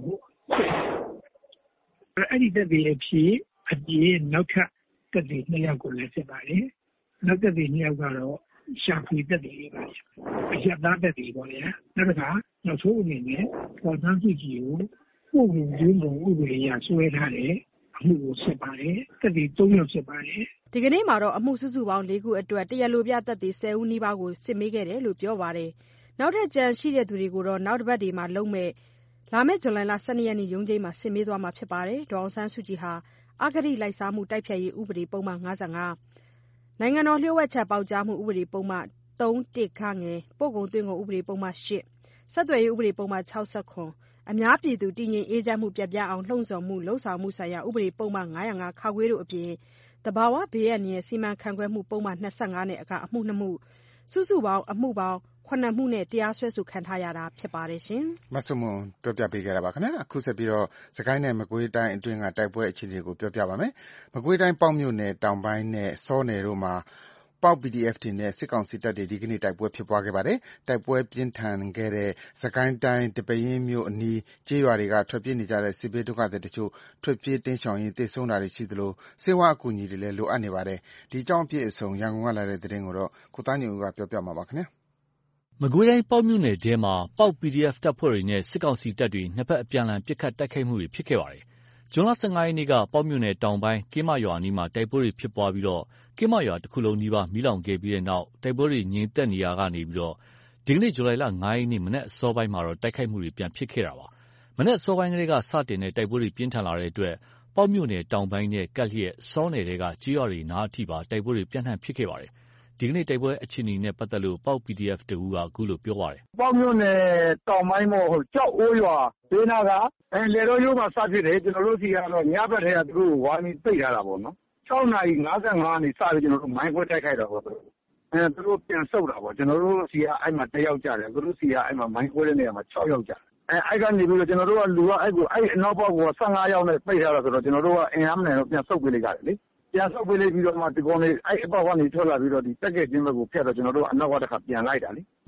အဲ့ဒီသက်သေအဖြစ်အပြင်နောက်ထပ်သက်သေနှစ်ယောက်ကိုလည်းစစ်ပါတယ်။နောက်သက်သေနှစ်ယောက်ကတော့ရှာဖွေသက်သေတွေပါ။အရက်သားသက်သေပေါ့လေ။နောက်တစ်ခါနောက်ဆုံးအနေနဲ့ဒေါအောင်ဆန်းစုကြည်ကိုပုံမှန်ကျင်းပုံဥပဒေအရဆွဲထားတဲ့အမှုကိုစစ်ပါတယ်။သက်သေသုံးယောက်စစ်ပါတယ်။ဒီကနေ့မှာတော့အမှုစုစုပေါင်းလေးခုအတွက်တရားလိုပြသက်သေဆယ်ဦးနီးပါးကိုစစ်မေးခဲ့တယ်လို့ပြောပါတယ်။နောက်ထပ်ကြံရှိတဲ့သူတွေကိုတော့နောက်တစ်ပတ်ဒီမှာလုံးမဲ့လာမယ့်ဇူလိုင်လ၁၂ရက်နေ့ရုံးချိန်းမှာစစ်မေးသွားမှာဖြစ်ပါတယ်။ဒေါအောင်ဆန်းစုကြည်ဟာအဂတိလိုက်စားမှုတိုက်ဖျက်ရေးဥပဒေပုံမှန်၅၅နိုင်ငံတော်လျှို့ဝှက်ချက်ပေါက်ကြားမှုဥပဒေပုံမှန်၃ ၁ ခငယ်ပို့ကုန်သွင်းကုန်ဥပဒေပုံမှန်၈ဆက်သွယ်ရေးဥပဒေပုံမှန်၆၇အများပြည်သူတည်ငြိမ်အေးချမ်းမှုပြတ်ပြားအောင်လှုံ့ဆော်မှုလှုံ့ဆော်မှုဆိုင်ရာဥပဒေပုံမှန်၅၀၅ခါခွေတို့အပြင်တဘာဝဘေးအန္တရာယ်စီမံခန့်ခွဲမှုပုံမှန်၂၅နဲ့အကအမှုနှစ်မှုစုစုပေါင်းအမှုပေါင်းခုနှစ်မှုနဲ့တရားစွဲဆိုခံထားရတာဖြစ်ပါတယ်ရှင်။မဆုမွန်ပြောပြပေးခဲ့တာပါခင်ဗျာ။အခုဆက်ပြီးတော့စကိုင်းနဲ့မကွေးတိုင်းအတွင်းကတိုက်ပွဲအခြေအနေကိုပြောပြပါမယ်။မကွေးတိုင်းပေါက်မြို့နယ်တောင်ပိုင်းနဲ့စောနယ်တို့မှာပေါက် ပီ ဒီ အက်ဖ် တွေနဲ့စစ်ကောင်စီတပ်တွေဒီကနေ့တိုက်ပွဲဖြစ်ပွားခဲ့ပါတယ်။တိုက်ပွဲပြင်းထန်ခဲ့တဲ့စကိုင်းတိုင်းဒီပဲယင်းမြို့အနီးကျေးရွာတွေကထွက်ပြေးနေကြတဲ့စစ်ဘေးဒုက္ခသည်တချို့ထွက်ပြေးတိမ်းရှောင်ရင်းသေဆုံးတာတွေရှိသလိုဆေးဝါးအကူအညီတွေလည်းလိုအပ်နေပါတယ်။ဒီအကြောင်းအပြည့်အစုံရန်ကုန်ကလာတဲ့သတင်းကိုတော့ကိုသားညွန့်ဦးကပြောပြမှာပါခင်ဗျာ။မကွေးတိုင်းပေါက်မြို့နယ်ထဲမှာပေါက် ပီ ဒီ အက်ဖ် တပ်ဖွဲ့တွေနဲ့စစ်ကောင်စီတပ်တွေနှစ်ဖက်အပြန်အလှန်ပစ်ခတ်တိုက်ခိုက်မှုတွေဖြစ်ခဲ့ပါတယ်။ဇွန်လ၁၅ရက်နေ့ကပေါက်မြို့နယ်တောင်ပိုင်းကင်းမရွာအနီးမှာတိုက်ပွဲတွေဖြစ်ပွားပြီးကင်းမရွာတစ်ခုလုံးနီးပါးမီးလောင်ခဲ့ပြီးတဲ့နောက်တိုက်ပွဲတွေငြိမ်သက်နေရာကနေပြီးဒီကနေ့ဇူလိုင်လ၅ရက်နေ့မနက်အစောပိုင်းမှာတော့တိုက်ခိုက်မှုတွေပြန်ဖြစ်ခဲ့တာပါ။မနက်အစောပိုင်းကလေးကစတင်တဲ့တိုက်ပွဲတွေပြင်းထန်လာတဲ့အတွက်ပေါက်မြို့နယ်တောင်ပိုင်းနဲ့ကပ်လျက်စောနယ်တွေကကြေးရွာတွေနားအထိပါတိုက်ပွဲတွေပြင်းထန်ဖြစ်ခဲ့ပါတယ်။ဒီကနေ့တိုက်ပွဲအခြေအနေနဲ့ပတ်သက်လို့ပေါက် ပီ ဒီ အက်ဖ် တဦးကအခုလိုပြောပါတယ်။ပေါက်မြို့နယ်တောင်ပိုင်းမို့ကြောက်အိုးရွာဒေနာကအဲလေတော်ရိုးမှာစဖြစ်တယ်ကျွန်တော်တို့စီကတော့ညဘက်ထဲကသူတို့ဝါမီပိတ်ထားတာပေါ့နော်။၆နာရီ၅၅ကနေစပြီးကျွန်တော်တို့မိုင်းခွဲတိုက်ခိုက်တာပေါ့။အဲသူတို့ပြန်ဆုတ်တာပေါ့ကျွန်တော်တို့စီကအဲ့မှာတစ်ယောက်ကြတယ်သူတို့စီကအဲ့မှာမိုင်းခွဲတဲ့နေရာမှာ၆ယောက်ကြတယ်။အဲအဲ့ကနေပြီးတော့ကျွန်တော်တို့ကလူကအဲ့ကိုအဲ့အနောက်ဘက်က၁၅ယောက်နဲ့ပိတ်ထားတာဆိုတော့ကျွန်တော်တို့ကအင်အားမနိုင်တော့ပြန်ဆုတ်ပေးလိုက်ကြတယ်လေ။ပြန်ဆုတ်ပေးလိုက်ပြီးတော့မှဒီကောင်လေးအဲ့အပေါက်ကနေထွက်လာပြီးတော့ဒီတက်ကဲချင်းဘက်ကိုဖျက်တော့ကျွန်တော်တို့ကအနောက်ကတစ်ခါပြန်လိုက်တာလေ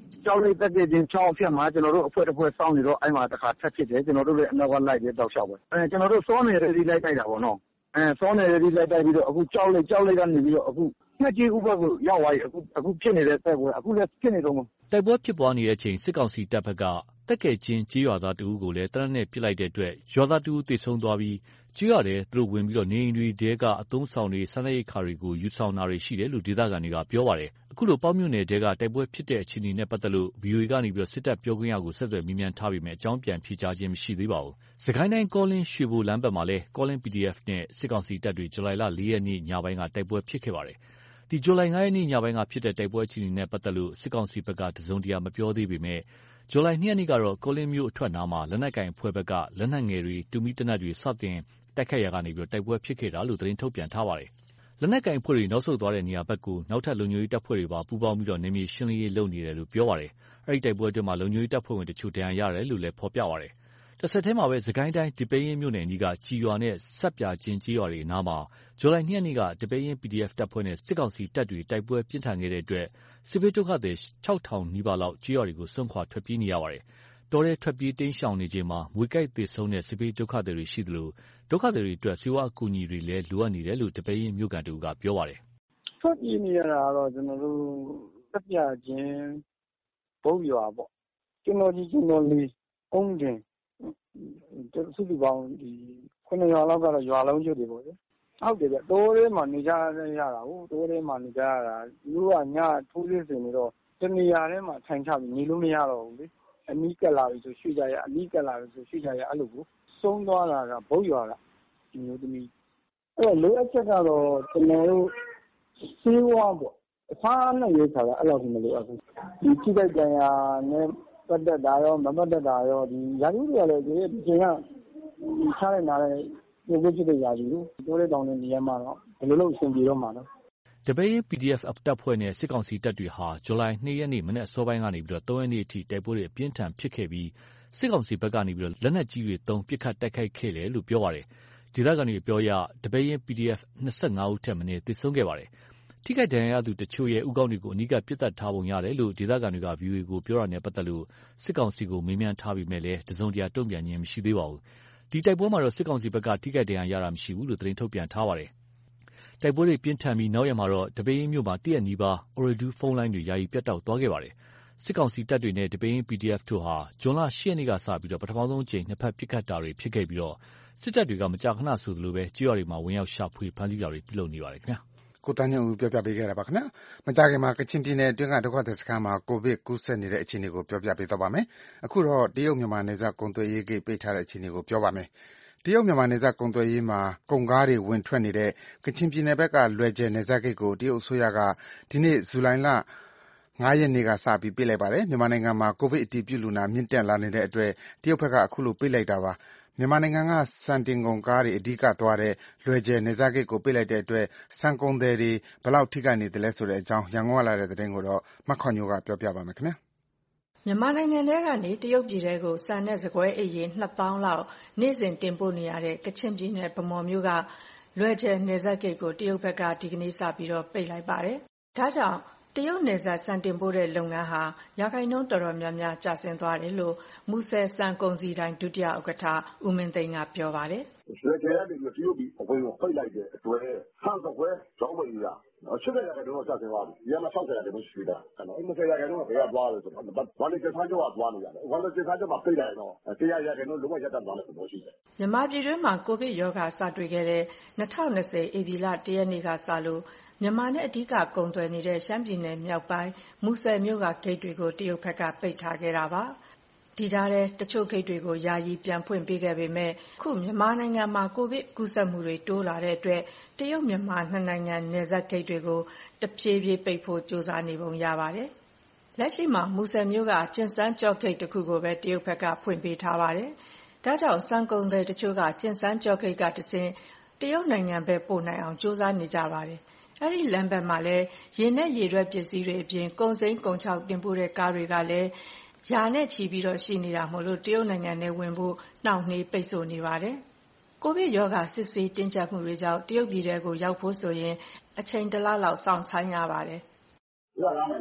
ကျောက်လိပ်တက်ကချင်းချောင်းအဖြစ်မှာကျွန်တော်တို့အဖွဲ့တစ်ဖွဲ့စောင်းနေတော့အဲ့မှာတစ်ခါထပ်ဖြစ်တယ်ကျွန်တော်တို့လည်းအနောက်ကလိုက်ပြီးတောက်လျှောက်ပဲအဲကျွန်တော်တို့စောနေရည်လိုက်တိုက်တာပေါ့နော်အဲစောနေရည်လိုက်တိုက်ပြီးတော့အခုကျောက်လိပ်ကျောက်လိပ်ကနေပြီးတော့အခုနှစ်ကြီးဥပကိုရောက်သွားပြီအခုအခုဖြစ်နေတဲ့တိုက်ပွဲအခုလည်းဖြစ်နေတော့တိုက်ပွဲဖြစ်ပွားနေတဲ့အချိန်စစ်ကောင်စီတပ်ဘက်ကတက်ကဲချင်းကြေးရွာသားတဦးကိုလည်းတနက်နေ့ပြစ်လိုက်တဲ့အတွက်ရွာသားတဦးသေဆုံးသွားပြီးကြေးရတယ်သူတို့ဝင်ပြီးတော့နေအိမ်တွေတဲကအသုံးဆောင်တွေစားနပ်ရိက္ခာတွေကိုယူဆောင်တာတွေရှိတယ်လို့ဒေသခံတွေကပြောပါတယ်အခုလိုပေါက်မြို့နယ်တဲကတိုက်ပွဲဖြစ်တဲ့အခြေအနေနဲ့ပတ်သက်လို့ ဗီအိုအေ ကနေပြီးတော့စစ်တပ်ပြောခွင့်ရကိုဆက်သွယ်မေးမြန်းထားပေမဲ့အကြောင်းပြန်ဖြေကြားခြင်းမရှိသေးပါဘူး။စကိုင်းတိုင်းကောလင်းရွှေဘိုလမ်းဘက်မှာလည်းကောလင်း ပီဒီအက်ဖ် နဲ့စစ်ကောင်စီတပ်တွေဇူလိုင်လလေးရက်နေ့ညပိုင်းကတိုက်ပွဲဖြစ်ခဲ့ပါတယ်။ဒီဇူလိုင်ငါးရက်နေ့ညပိုင်းကဖြစ်တဲ့တိုက်ပွဲအခြေအနေနဲ့ပတ်သက်လို့စစ်ကောင်စီဘက်ကတစုံတရာမပြောသေးပေမဲ့ဇူလိုင်နှစ်ရက်နေ့ကတော့ကောလင်းမြို့အထွက်နားမှာလက်နက်ကင်အဖွဲ့ဘက်ကလက်နက်ငယ်တွေတူမီတနက်တွေစတင်တိုက်ခိုက်ရာကနေပြီးတိုက်ပွဲဖြစ်ခဲ့တာလို့သတင်းထုတ်ပြန်ထားပါတယ်။လက်နက်ကင်အဖွဲ့တွေနောက်ဆုတ်သွားတဲ့နေရာဘက်ကိုနောက်ထပ်လုံခြုံရေးတပ်ဖွဲ့တွေပါပူးပေါင်းပြီးတော့နေမြေရှင်းလင်းရေးလုပ်နေတယ်လို့ပြောပါတယ်။အဲဒီတိုက်ပွဲအတွင်းမှာလုံခြုံရေးတပ်ဖွဲ့ဝင်တချို့ဒဏ်ရာရတယ်လို့လည်းဖော်ပြပါတယ်။တစ်ဆက်တည်းမှာပဲစကိုင်းတိုင်းဒီပဲရင်မြို့နယ်အနီးကကြည်ရွာနဲ့ဆက်ပြချင်းကြီးရွာတွေအနားမှာဇူလိုင်နှစ်ရက်နေ့ကဒီပဲရင် ပီဒီအက်ဖ် တပ်ဖွဲ့နဲ့စစ်ကောင်စီတပ်တွေတိုက်ပွဲပြင်းထန်ခဲ့တဲ့အတွက်စစ်ဘေးဒုက္ခသည်ခြောက်ထောင်နီးပါးလောက်ကြီးရွာတွေကိုစွန့်ခွာထွက်ပြေးနေရပါတယ်။တော်တဲ့ထွက်ပြေးတိမ်းရှောင်နေချိန်မှာမွေကြိုက်သေဆုံးတဲ့စစ်ဘေးဒုက္ခသည်တွေရှိသလိုဒုက္ခသည်တွေအတွက်စေဝါအကူအညီတွေလည်းလိုအပ်နေတယ်လို့ဒီပဲရင်မြို့ကန်တူကပြောပါတယ်။ထွက်ပြေးနေရတာကတော့ကျွန်တော်တို့ဆက်ပြချင်းဘုံရွာပေါ့ကျွန်တော်ကြီးကျွန်တော်လေးအုံးတင်စုစုပေါင်းဒီခုနှစ်ရွာလောက်ကတော့ရွာလုံးကျွတ်တွေပေါ့လေဟုတ်တယ်ဗျတိုးလေးမှနေကြရတာဟုတ်တိုးလေးမှနေကြရတာသူကညထိုးလေးစင်နေတော့တနေရာထဲမှာထိုင်ချပြီးနေလို့မရတော့ဘူးလေအနီးကလာပြီဆိုရွှေ့ကြရအနီးကလာပြီဆိုရွှေ့ကြရအဲ့လိုကိုဆုံးသွားတာကဘုတ်ရွာကဒီမျိုးသမီးအဲ့တော့လိုအပ်ချက်ကတော့ကျွန်တော်တို့စေဝါပေါ့အဖားနဲ့ရေးထားတာအဲ့လိုမလိုအပ်ဘူးဒီချိတိုက်ကြံရနဲ့ပတ်သက်တာရောမပတ်သက်တာရောဒီယာကြီးတွေကလည်းဒီဒီချိန်ကဒီချတဲ့နားတဲ့ဒီလိုဖြစ်တဲ့ယာကြီးကိုတိုးလေးတောင်းနေနေရမှာတော့ဘယ်လိုလုပ်အဆင်ပြေတော့မှာလဲဒီပဲရင် ပီဒီအက်ဖ် တပ်ဖွဲ့နဲ့စစ်ကောင်စီတပ်တွေဟာဇူလိုင်နှစ်ရက်နေ့မနက်အစောပိုင်းကနေပြီးတော့သုံးရက်နေ့အထိတိုက်ပွဲတွေအပြင်းထန်ဖြစ်ခဲ့ပြီးစစ်ကောင်စီဘက်ကနေပြီးတော့လက်နက်ကြီးတွေသုံးပစ်ခတ်တိုက်ခိုက်ခဲ့တယ်လို့ပြောပါတယ်။ဒေသခံတွေပြောရဒီပဲရင် ပီဒီအက်ဖ် နှစ်ဆယ့်ငါးဦးထက်မနည်းသေဆုံးခဲ့ပါတယ်။ထိခိုက်ဒဏ်ရာရသူတချို့ရဲ့ဥကောင်းတွေကိုအနီးကပြစ်တက်ထားပုံရတယ်လို့ဒေသခံတွေက ဗီအိုအေကိုပြောတာနဲ့ပတ်သက်လို့စစ်ကောင်စီကိုမေးမြန်းထားပေမဲ့လည်းတစုံတရာတုံ့ပြန်ခြင်းမရှိသေးပါဘူး။ဒီတိုက်ပွဲမှာတော့စစ်ကောင်စီဘက်ကထိခိုက်ဒဏ်ရာရတာမရှိဘူးလို့သတင်းထုတ်ပြန်ထားပါတယ်။တိုက်ပွဲတွေပြင်းထန်ပြီးနောက်ရက်မှာတော့ဒီပဲရင်မြို့မှာတရက်နီးပါးအော်ရီဒူးဖုန်းလိုင်းတွေယာယီပြတ်တောက်သွားခဲ့ပါတယ်။စစ်ကောင်စီတပ်တွေနဲ့ဒီပဲရင် ပီဒီအက်ဖ် တို့ဟာဇွန်လရှစ်ရက်နေ့ကစပြီးတော့ပထမဆုံးအကြိမ်နှစ်ဖက်ပစ်ခတ်တာတွေဖြစ်ခဲ့ပြီးတော့စစ်တပ်တွေကမကြာခဏဆိုသလိုပဲကြေးရွာတွေမှာဝင်ရောက်ရှာဖွေဖမ်းဆီးတာတွေပြုလုပ်နေပါတယ်ခင်ဗျာ။ကိုတန်းညွန့်ဦးပြောပြပေးခဲ့တာပါခင်ဗျာ။မကြာခင်မှာကချင်ပြည်နယ်အတွင်းကဒုက္ခသည်စခန်းမှာကိုဗစ်ကူးစက်နေတဲ့အခြေအနေကိုပြောပြပေးတော့ပါမယ်။အခုတော့တရုတ်မြန်မာနယ်စပ်ကုန်သွယ်ရေးဂိတ်ပိတ်ထားတဲ့အခြေအနေကိုပြောပါမယ်။တရုတ်မြန်မာနယ်စပ်ကုန်သွယ်ရေးမှာကုန်ကားတွေဝင်ထွက်နေတဲ့ကချင်ပြည်နယ်ဘက်ကလွယ်ကျယ်နယ်စပ်ဂိတ်ကိုတရုတ်အစိုးရကဒီနေ့ဇူလိုင်လငါးရက်နေ့ကစပြီးပိတ်လိုက်ပါတယ်။မြန်မာနိုင်ငံမှာကိုဗစ်အတည်ပြုလူနာမြင့်တက်လာနေတဲ့အတွက်တရုတ်ဘက်ကအခုလိုပိတ်လိုက်တာပါ။မြန်မာနိုင်ငံကဆန်တင်ကုန်ကားတွေအဓိကသွားတဲ့လွယ်ကျယ်နယ်စပ်ဂိတ်ကိုပိတ်လိုက်တဲ့အတွက်ဆန်ကုန်သည်တွေဘယ်လောက်ထိခိုက်နေသလဲဆိုတဲ့အကြောင်းရန်ကုန်ကလာတဲ့သတင်းကိုတော့မခွန်ညိုကပြောပြပါမယ်ခင်ဗျာ။မြန်မာနိုင်ငံထဲကနေတရုတ်ပြည်ထဲကိုဆန်နဲ့စကွဲအိတ်ရေနှစ်သောင်းလောက်နေ့စဉ်တင်ပို့နေရတဲ့ကချင်ပြည်နယ်ဗန်းမော်မြို့ကလွယ်ကျယ်နယ်စပ်ဂိတ်ကိုတရုတ်ဘက်ကဒီကနေ့စပြီးတော့ပိတ်လိုက်ပါတယ်။ဒါကြောင့်တရုတ်နယ်စပ်ဆန်တင်ပို့တဲ့လုပ်ငန်းဟာရာခိုင်နှုန်းတော်တော်များများကျဆင်းသွားတယ်လို့မူဆယ်ဆန်ကုန်စည်ဒိုင်ဒုတိယဥက္ကဋ္ဌဦးမင်းသိန်းကပြောပါတယ်။လွယ်ကျယ်ကနေတရုတ်ပြည်အဝင်ကိုပိတ်လိုက်တဲ့အတွက်ဆန်စကွဲရောင်းဝယ်ရေးကရှစ်ရာခိုင်နှုန်းကျဆင်းသွားပြီ။ဒီကမှာ၆၀ရာခိုင်နှုန်းရှိတာ။အဲ့တော့၂၀ရာခိုင်နှုန်းကဘယ်ကသွားလဲဆိုတော့ဘာလို့ကျဆန်းကြောကသွားနေရတယ်။ဘာလို့ကျဆန်းကြောမှာပိတ်လိုက်တော့၁၀၀ရာခိုင်နှုန်းလုံးဝရပ်တန့်သွားတဲ့သဘောရှိတယ်။မြန်မာပြည်တွင်းမှာကိုဗစ်ရောဂါစတွေ့ခဲ့တဲ့၂၀၂၀ဧပြီလတစ်ရက်နေ့ကစလို့မြန်မာနဲ့အဓိကကုန်သွယ်နေတဲ့ရှမ်းပြည်နယ်မြောက်ပိုင်းမူဆယ်မြို့ကဂိတ်တွေကိုတရုတ်ဘက်ကပိတ်ထားခဲ့တာပါ။ဒီကြားထဲတချို့ဂိတ်တွေကိုယာယီပြန်ဖွင့်ပေးခဲ့ပေမဲ့ခုမြန်မာနိုင်ငံမှာကိုဗစ်ကူးစက်မှုတွေတိုးလာတဲ့အတွက်တရုတ်မြန်မာနှစ်နိုင်ငံနယ်စပ်ဂိတ်တွေကိုတဖြည်းဖြည်းပိတ်ဖို့ကြိုးစားနေပုံရပါတယ်။လက်ရှိမှာမူဆယ်မြို့ကကျင်စန်းကျော့ဂိတ်တစ်ခုကိုပဲတရုတ်ဘက်ကဖွင့်ပေးထားပါတယ်။ဒါကြောင့်စံကုန်သည်တချို့ကကျင်စန်းကျော့ဂိတ်ကတဆင့်တရုတ်နိုင်ငံဘက်ပို့နိုင်အောင်ကြိုးစားနေကြပါတယ်။အဲ့ဒီလမ်းဘက်မှာလည်းရေနဲ့ရေရွက်ပစ္စည်းတွေအပြင်ကုန်စိမ်းကုန်ခြောက်တင်ပို့တဲ့ကားတွေကလည်းရာနဲ့ချီပြီးတော့ရှိနေတာမို့လို့တရုတ်နိုင်ငံထဲဝင်ဖို့နှောင့်နှေးပိတ်ဆို့နေပါတယ်။ကိုဗစ်ရောဂါစစ်ဆေးတင်းကျပ်မှုတွေကြောင့်တရုတ်ပြည်ထဲကိုရောက်ဖို့ဆိုရင်အချိန်တစ်လလောက်စောင့်ဆိုင်းရပါတယ်။ဒီကလာမယ်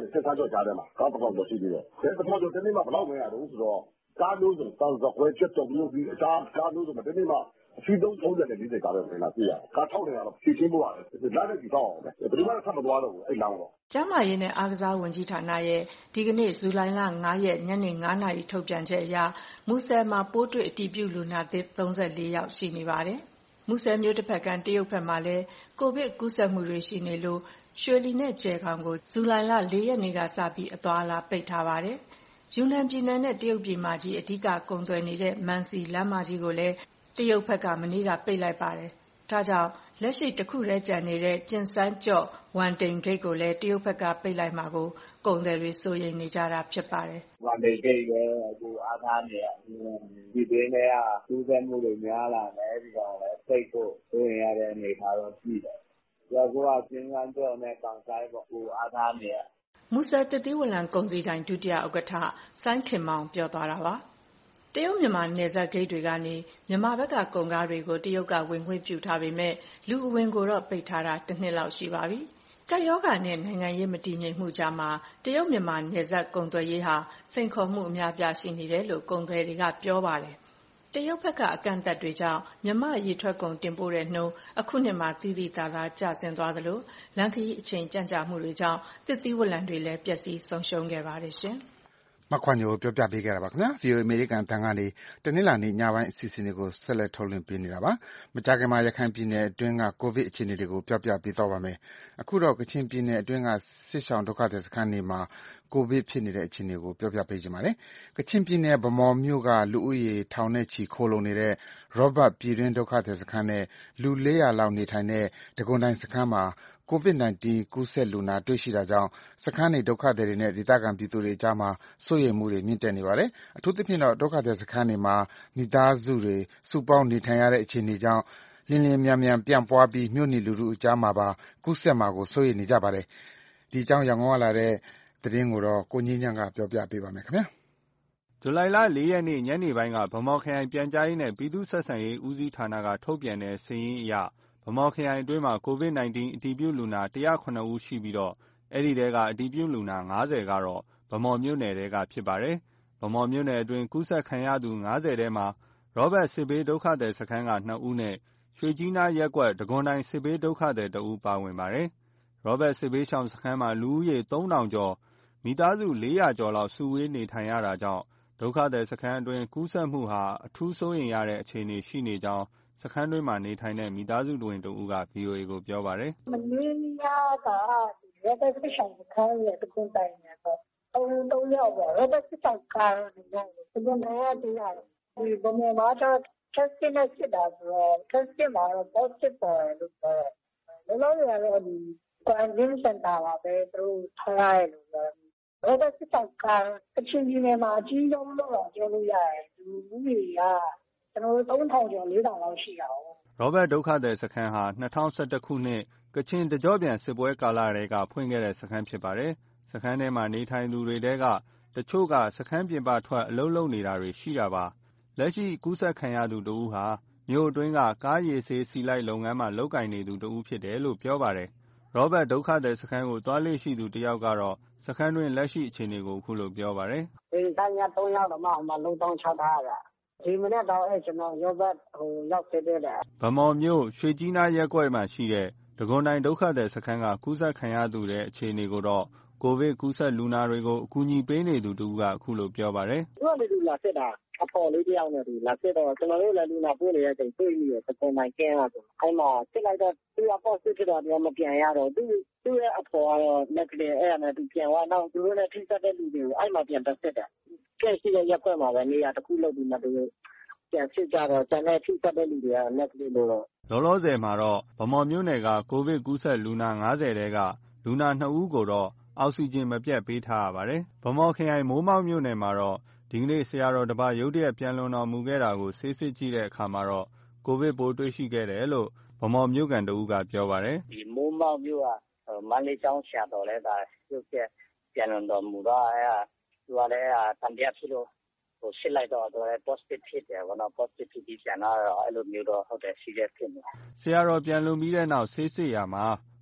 စစ်သားကြောကြားတယ်မှာကားတော့တော့ရှိသေးတယ်ဒါပထမဆုံးတနေ့မှဘယ်လောက်ဝင်ရတော့ဆိုတော့ကားလို့ဆိုတော့စံကွဲချက်တော့လို့ဒီအစားကားလို့ဆိုတော့တနေ့မှအစီသုံးသုံးတဲ့ဒီစိတ်ကားပဲဝင်လာပြရကားထောက်နေရတော့ဖြည့်ချင်းဖို့ရတယ်လာတဲ့ဒီတော့ပဲဘယ်သူမှဆက်မသွားတော့ဘူးအဲ့လောင်းတော့ကျန်းမာရေးနဲ့အားကစားဝန်ကြီးဌာနရဲ့ဒီကနေ့ဇူလိုင်လငါးရက်ညနေငါးနာရီထုတ်ပြန်ချက်အရမူဆယ်မှာပိုးတွေ့အတည်ပြုလူနာသစ်သုံးဆယ်လေးယောက်ရှိနေပါတယ်မူဆယ်မြို့တစ်ဖက်ကတရုတ်ဘက်မှာလည်းကိုဗစ်ကူးစက်မှုတွေရှိနေလို့ရွှေလီနဲ့ကျယ်ခေါင်ကိုဇူလိုင်လလေးရက်နေ့ကစပြီးအသွားအလာပိတ်ထားပါတယ်ယူနန်ပြည်နယ်နဲ့တရုတ်ပြည်မကြီးအဓိကကုန်သွယ်နေတဲ့မန်စီလမ်းမကြီးကိုလည်းတရုတ်ဘက်ကမနေ့ကပိတ်လိုက်ပါတယ်ဒါကြောင့်လက်ရှိတစ်ခုတည်းကျန်နေတဲ့ကျင်စန်းကျော့ဝန်တိန်ဂိတ်ကိုလည်းတရုတ်ဘက်ကပိတ်လိုက်မှာကိုကုန်သည်တွေစိုးရိမ်နေကြတာဖြစ်ပါတယ်ဝန်တိန်ဂိတ်လည်းအခုအားထားနေရဒီတွင်းတွေကကူးစက်မှုတွေများလာတယ်ဒီကောင်လည်းပိတ်ဖို့စိုးရိမ်ရတဲ့အနေအထားတော့ရှိတယ်ရောက်ကကျင်းကန်းကျော်နဲ့ကောင်ဆိုင်ပေါ့ဟိုအားထားနေရမူဆယ်တတိဝလံကုန်စည်တိုင်းဒုတိယဥက္ကဋ္ဌစိုင်းခင်မောင်ပြောသွားတာပါတရုတ်မြန်မာနယ်စပ်ဂိတ်တွေကနေမြန်မာဘက်ကကုန်ကားတွေကိုတရုတ်ကဝင်ခွင့်ပြုထားပေမဲ့လူအဝင်ကိုတော့ပိတ်ထားတာတစ်နှစ်လောက်ရှိပါပြီကပ်ရောဂါနဲ့နိုင်ငံရေးမတည်ငြိမ်မှုကြားမှာတရုတ်မြန်မာနယ်စပ်ကုန်သွယ်ရေးဟာစိန်ခေါ်မှုအများပြားရှိနေတယ်လို့ကုန်သည်တွေကပြောပါတယ်တရုတ်ဘက်ကအကန့်အသတ်တွေကြောင့်မြန်မာရေထွက်ကုန်တင်ပို့တဲ့နှုန်းအခုနှစ်မှာသိသိသာသာကျဆင်းသွားသလိုလန်ခရီးအချိန်ကြန့်ကြာမှုတွေကြောင့်သစ်သီးဝလံတွေလည်းပျက်စီးဆုံးရှုံးခဲ့ပါတယ်ရှင်မခွန်ညိုပြောပြပေးခဲ့တာပါခင်ဗျာ ဗီအိုအေ အမေရိကန်တန်ကနေတနင်္လာနေ့ညပိုင်းအစီအစဉ်တွေကိုဆက်လက်ထုတ်လွှင့်ပေးနေတာပါမကြာခင်မှာရခိုင်ပြည်နယ်အတွင်းကကိုဗစ်အခြေအနေတွေကိုပြောပြပေးတော့ပါမယ်အခုတော့ကချင်ပြည်နယ်အတွင်းကစစ်ရှောင်ဒုက္ခသည်စခန်းတွေမှာကိုဗစ်ဖြစ်နေတဲ့အခြေအနေကိုပြောပြပေးချင်ပါတယ်ကချင်ပြည်နယ်ဗမော်မြို့ကလူဦးရေထောင်နဲ့ချီခိုးလုံနေတဲ့ရောဘတ်ပြည်တွင်းဒုက္ခသည်စခန်းနဲ့လူလေးရာလောက်နေထိုင်တဲ့ဒဂုံတိုင်းစခန်းမှာကိုဗစ် nineteen ကူးစက်လူနာတွေ့ရှိတာကြောင့်စခန်းနေဒုက္ခသည်တွေနဲ့ဒေသခံပြည်သူတွေကြားမှာစိုးရိမ်မှုတွေမြင့်တက်နေပါတယ်။အထူးသဖြင့်တော့ဒုက္ခသည်စခန်းတွေမှာမိသားစုတွေစုပေါင်းနေထိုင်ရတဲ့အခြေအနေကြောင့်လင်းလင်းမြန်မြန်ပြန့်ပွားပြီးမြို့နေလူထုအကြားမှာပါကူးစက်မှာကိုစိုးရိမ်နေကြပါတယ်။ဒီအကြောင်းရန်ကုန်ကလာတဲ့သတင်းကိုတော့ကိုငြိမ်းချမ်းကပြောပြပေးပါမယ်ခင်ဗျာ။ဇူလိုင်လလေးရက်နေ့ညနေပိုင်းကဗမော်ခရိုင်ပြန်ကြားရေးနဲ့ပြည်သူ့ဆက်ဆံရေးဦးစီးဌာနကထုတ်ပြန်တဲ့စာရင်းအရဗမော်ခရိုင်အတွင်းမှာကိုဗစ် nineteen အတည်ပြုလူနာone oh sevenဦးရှိပြီးတော့အဲဒီထဲကအတည်ပြုလူနာfiftyကတော့ဗမော်မြို့နယ်ထဲကဖြစ်ပါတယ်။ဗမော်မြို့နယ်အတွင်းကူးစက်ခံရသူfiftyထဲမှာရောဘတ်စစ်ဘေးဒုက္ခသည်စခန်းကtwoဦးနဲ့ရွှေကြီးနားရပ်ကွက်ဒဂုံတိုင်းစစ်ဘေးဒုက္ခသည်oneဦးပါဝင်ပါတယ်။ရောဘတ်စစ်ဘေးရှောင်စခန်းမှာလူဦးရေthree thousandကျော်မိသားစုfour hundredကျော်လောက်စုဝေးနေထိုင်ရတာကြောင့်ဒုက္ခသည်စခန်းအတွင်းကူးစက်မှုဟာအထူးစိုးရိမ်ရတဲ့အခြေအနေရှိနေကြောင်းစခန်းတွင်းမှာနေထိုင်တဲ့မိသားစုဝင်တဦးက ဗီအိုအေ ကိုပြောပါတယ်။မနေ့ညကရောဘတ်စစ်ရှောင်စခန်းရဲ့ဒဂုံတိုင်းနဲ့တော့သုံးယောက်ပေါ့ရောဘတ်စစ်ရှောင်ကားနေတယ်ဒဂုံတိုင်းကတူရတယ်ဒီဘမောမှာတော့ testing နဲ့စစ်တာဆိုတော့ testing မှာတော့ positive ပေါ်တယ်လို့ပြောတယ်။လောလောဆယ်ကတော့ဒီ quarantine center မှာပဲသူတို့ထားရတယ်လို့ပြောတယ်။ရောဘတ်စစ်ရှောင်ကားကချင်ပြည်နယ်မှာအကြီးဆုံးလို့တော့ပြောလို့ရတယ်။လူဦးရေကကျွန်တော်တို့three thousandကျော်four thousandလောက်ရှိတာ哦ရောဘတ်ဒုက္ခသည်စခန်းဟာtwo thousand elevenခုနှစ်ကချင်တကြော့ပြန်စစ်ပွဲကာလထဲကဖွင့်ခဲ့တဲ့စခန်းဖြစ်ပါတယ်။စခန်းထဲမှာနေထိုင်သူတွေထဲကတချို့ကစခန်းပြင်ပထွက်အလုပ်လုပ်နေတာတွေရှိတာပါ။လက်ရှိကူးစက်ခံရသူတဦးဟာမြို့အတွင်းကကားရည်ဆေးစီလိုက်လုပ်ငန်းမှာလုပ်ကိုင်နေသူတဦးဖြစ်တယ်လို့ပြောပါတယ်။ရောဘတ်ဒုက္ခသည်စခန်းကိုသွားလေ့ရှိသူတယောက်ကတော့စခန်းတွင်းလက်ရှိအခြေအနေကိုအခုလိုပြောပါတယ်။ဒီတိုင်းကthreeယောက်တော့မှဟိုမှာလုံတောင်းချထားတာဒီမနေ့တော့အဲ့ကျွန်တော်ရောဘတ်ဟိုရောက်ခဲ့တယ်ဗမော်မြို့ရွှေကြီးနားရက်ကွက်မှာရှိတဲ့ဒဂုံတိုင်းဒုက္ခသည်စခန်းကကူးစက်ခံရသူတဲ့အခြေအနေကိုတော့ကိုဗစ်ကူးစက်လူနာတွေကိုအကူအညီပေးနေသူတူကအခုလိုပြောပါတယ်။သူကလည်းသူလာစစ်တာအဖော်လေးတယောက်နဲ့သူလာစစ်တော့ကျွန်တော်တို့လည်းလူနာပို့နေတဲ့အချိန်တွေ့ပြီးတော့ဒဂုံတိုင်းကျင်းလာဆိုအဲ့မှာစစ်လိုက်တော့သူက positive ဖြစ်တော့တော့မပြန်ရတော့သူသူ့ရဲ့အဖော်ကတော့ negative အဲ့ဒါနဲ့သူပြန်သွားတော့သူတို့လည်းထိစပ်တဲ့လူတွေကိုအဲ့မှာပြန်တက်စစ်တယ်။ကဲရှိတဲ့ရက်ကွက်မှာပဲနေရာတစ်ခုလောက်ပြီးမှသူပြန်စစ်ကြတော့ကျန်တဲ့ထိစပ်တဲ့လူတွေက negative လို့တော့လောလောဆယ်မှာတော့ဗမော်မြို့နယ်ကကိုဗစ်ကူးစက်လူနာfiftyထဲကလူနာtwoဦးကိုတော့အောက်ဆီဂျင်မပြတ်ပေးထားရပါတယ်။ဗမော်ခရိုင်မိုးမောက်မြို့နယ်မှာတော့ဒီကနေ့ဆရာတော်တစ်ပါးရုတ်တရက်ပြန်လွန်တော်မူခဲ့တာကိုဆေးစစ်ကြည့်တဲ့အခါမှာတော့ကိုဗစ်ပိုးတွေ့ရှိခဲ့တယ်လို့ဗမော်မြို့ကန်တဦးကပြောပါတယ်။ဒီမိုးမောက်မြို့ကမန္တလေးကျောင်းဆရာတော်လည်းဒါရုတ်တရက်ပြန်လွန်တော်မူတော့အဲသူကလည်းတန်တရားဖြစ်လို့ဟိုရှစ်လိုက်တော့တော့ positive ဖြစ်တယ်ဘောနော် positive ဖြစ်ပြီးပြန်လာတော့အဲ့လိုမျိုးတော့ဟုတ်တယ် serious ဖြစ်နေဆရာတော်ပြန်လွန်ပြီးတဲ့နောက်ဆေးစစ်ရမှာ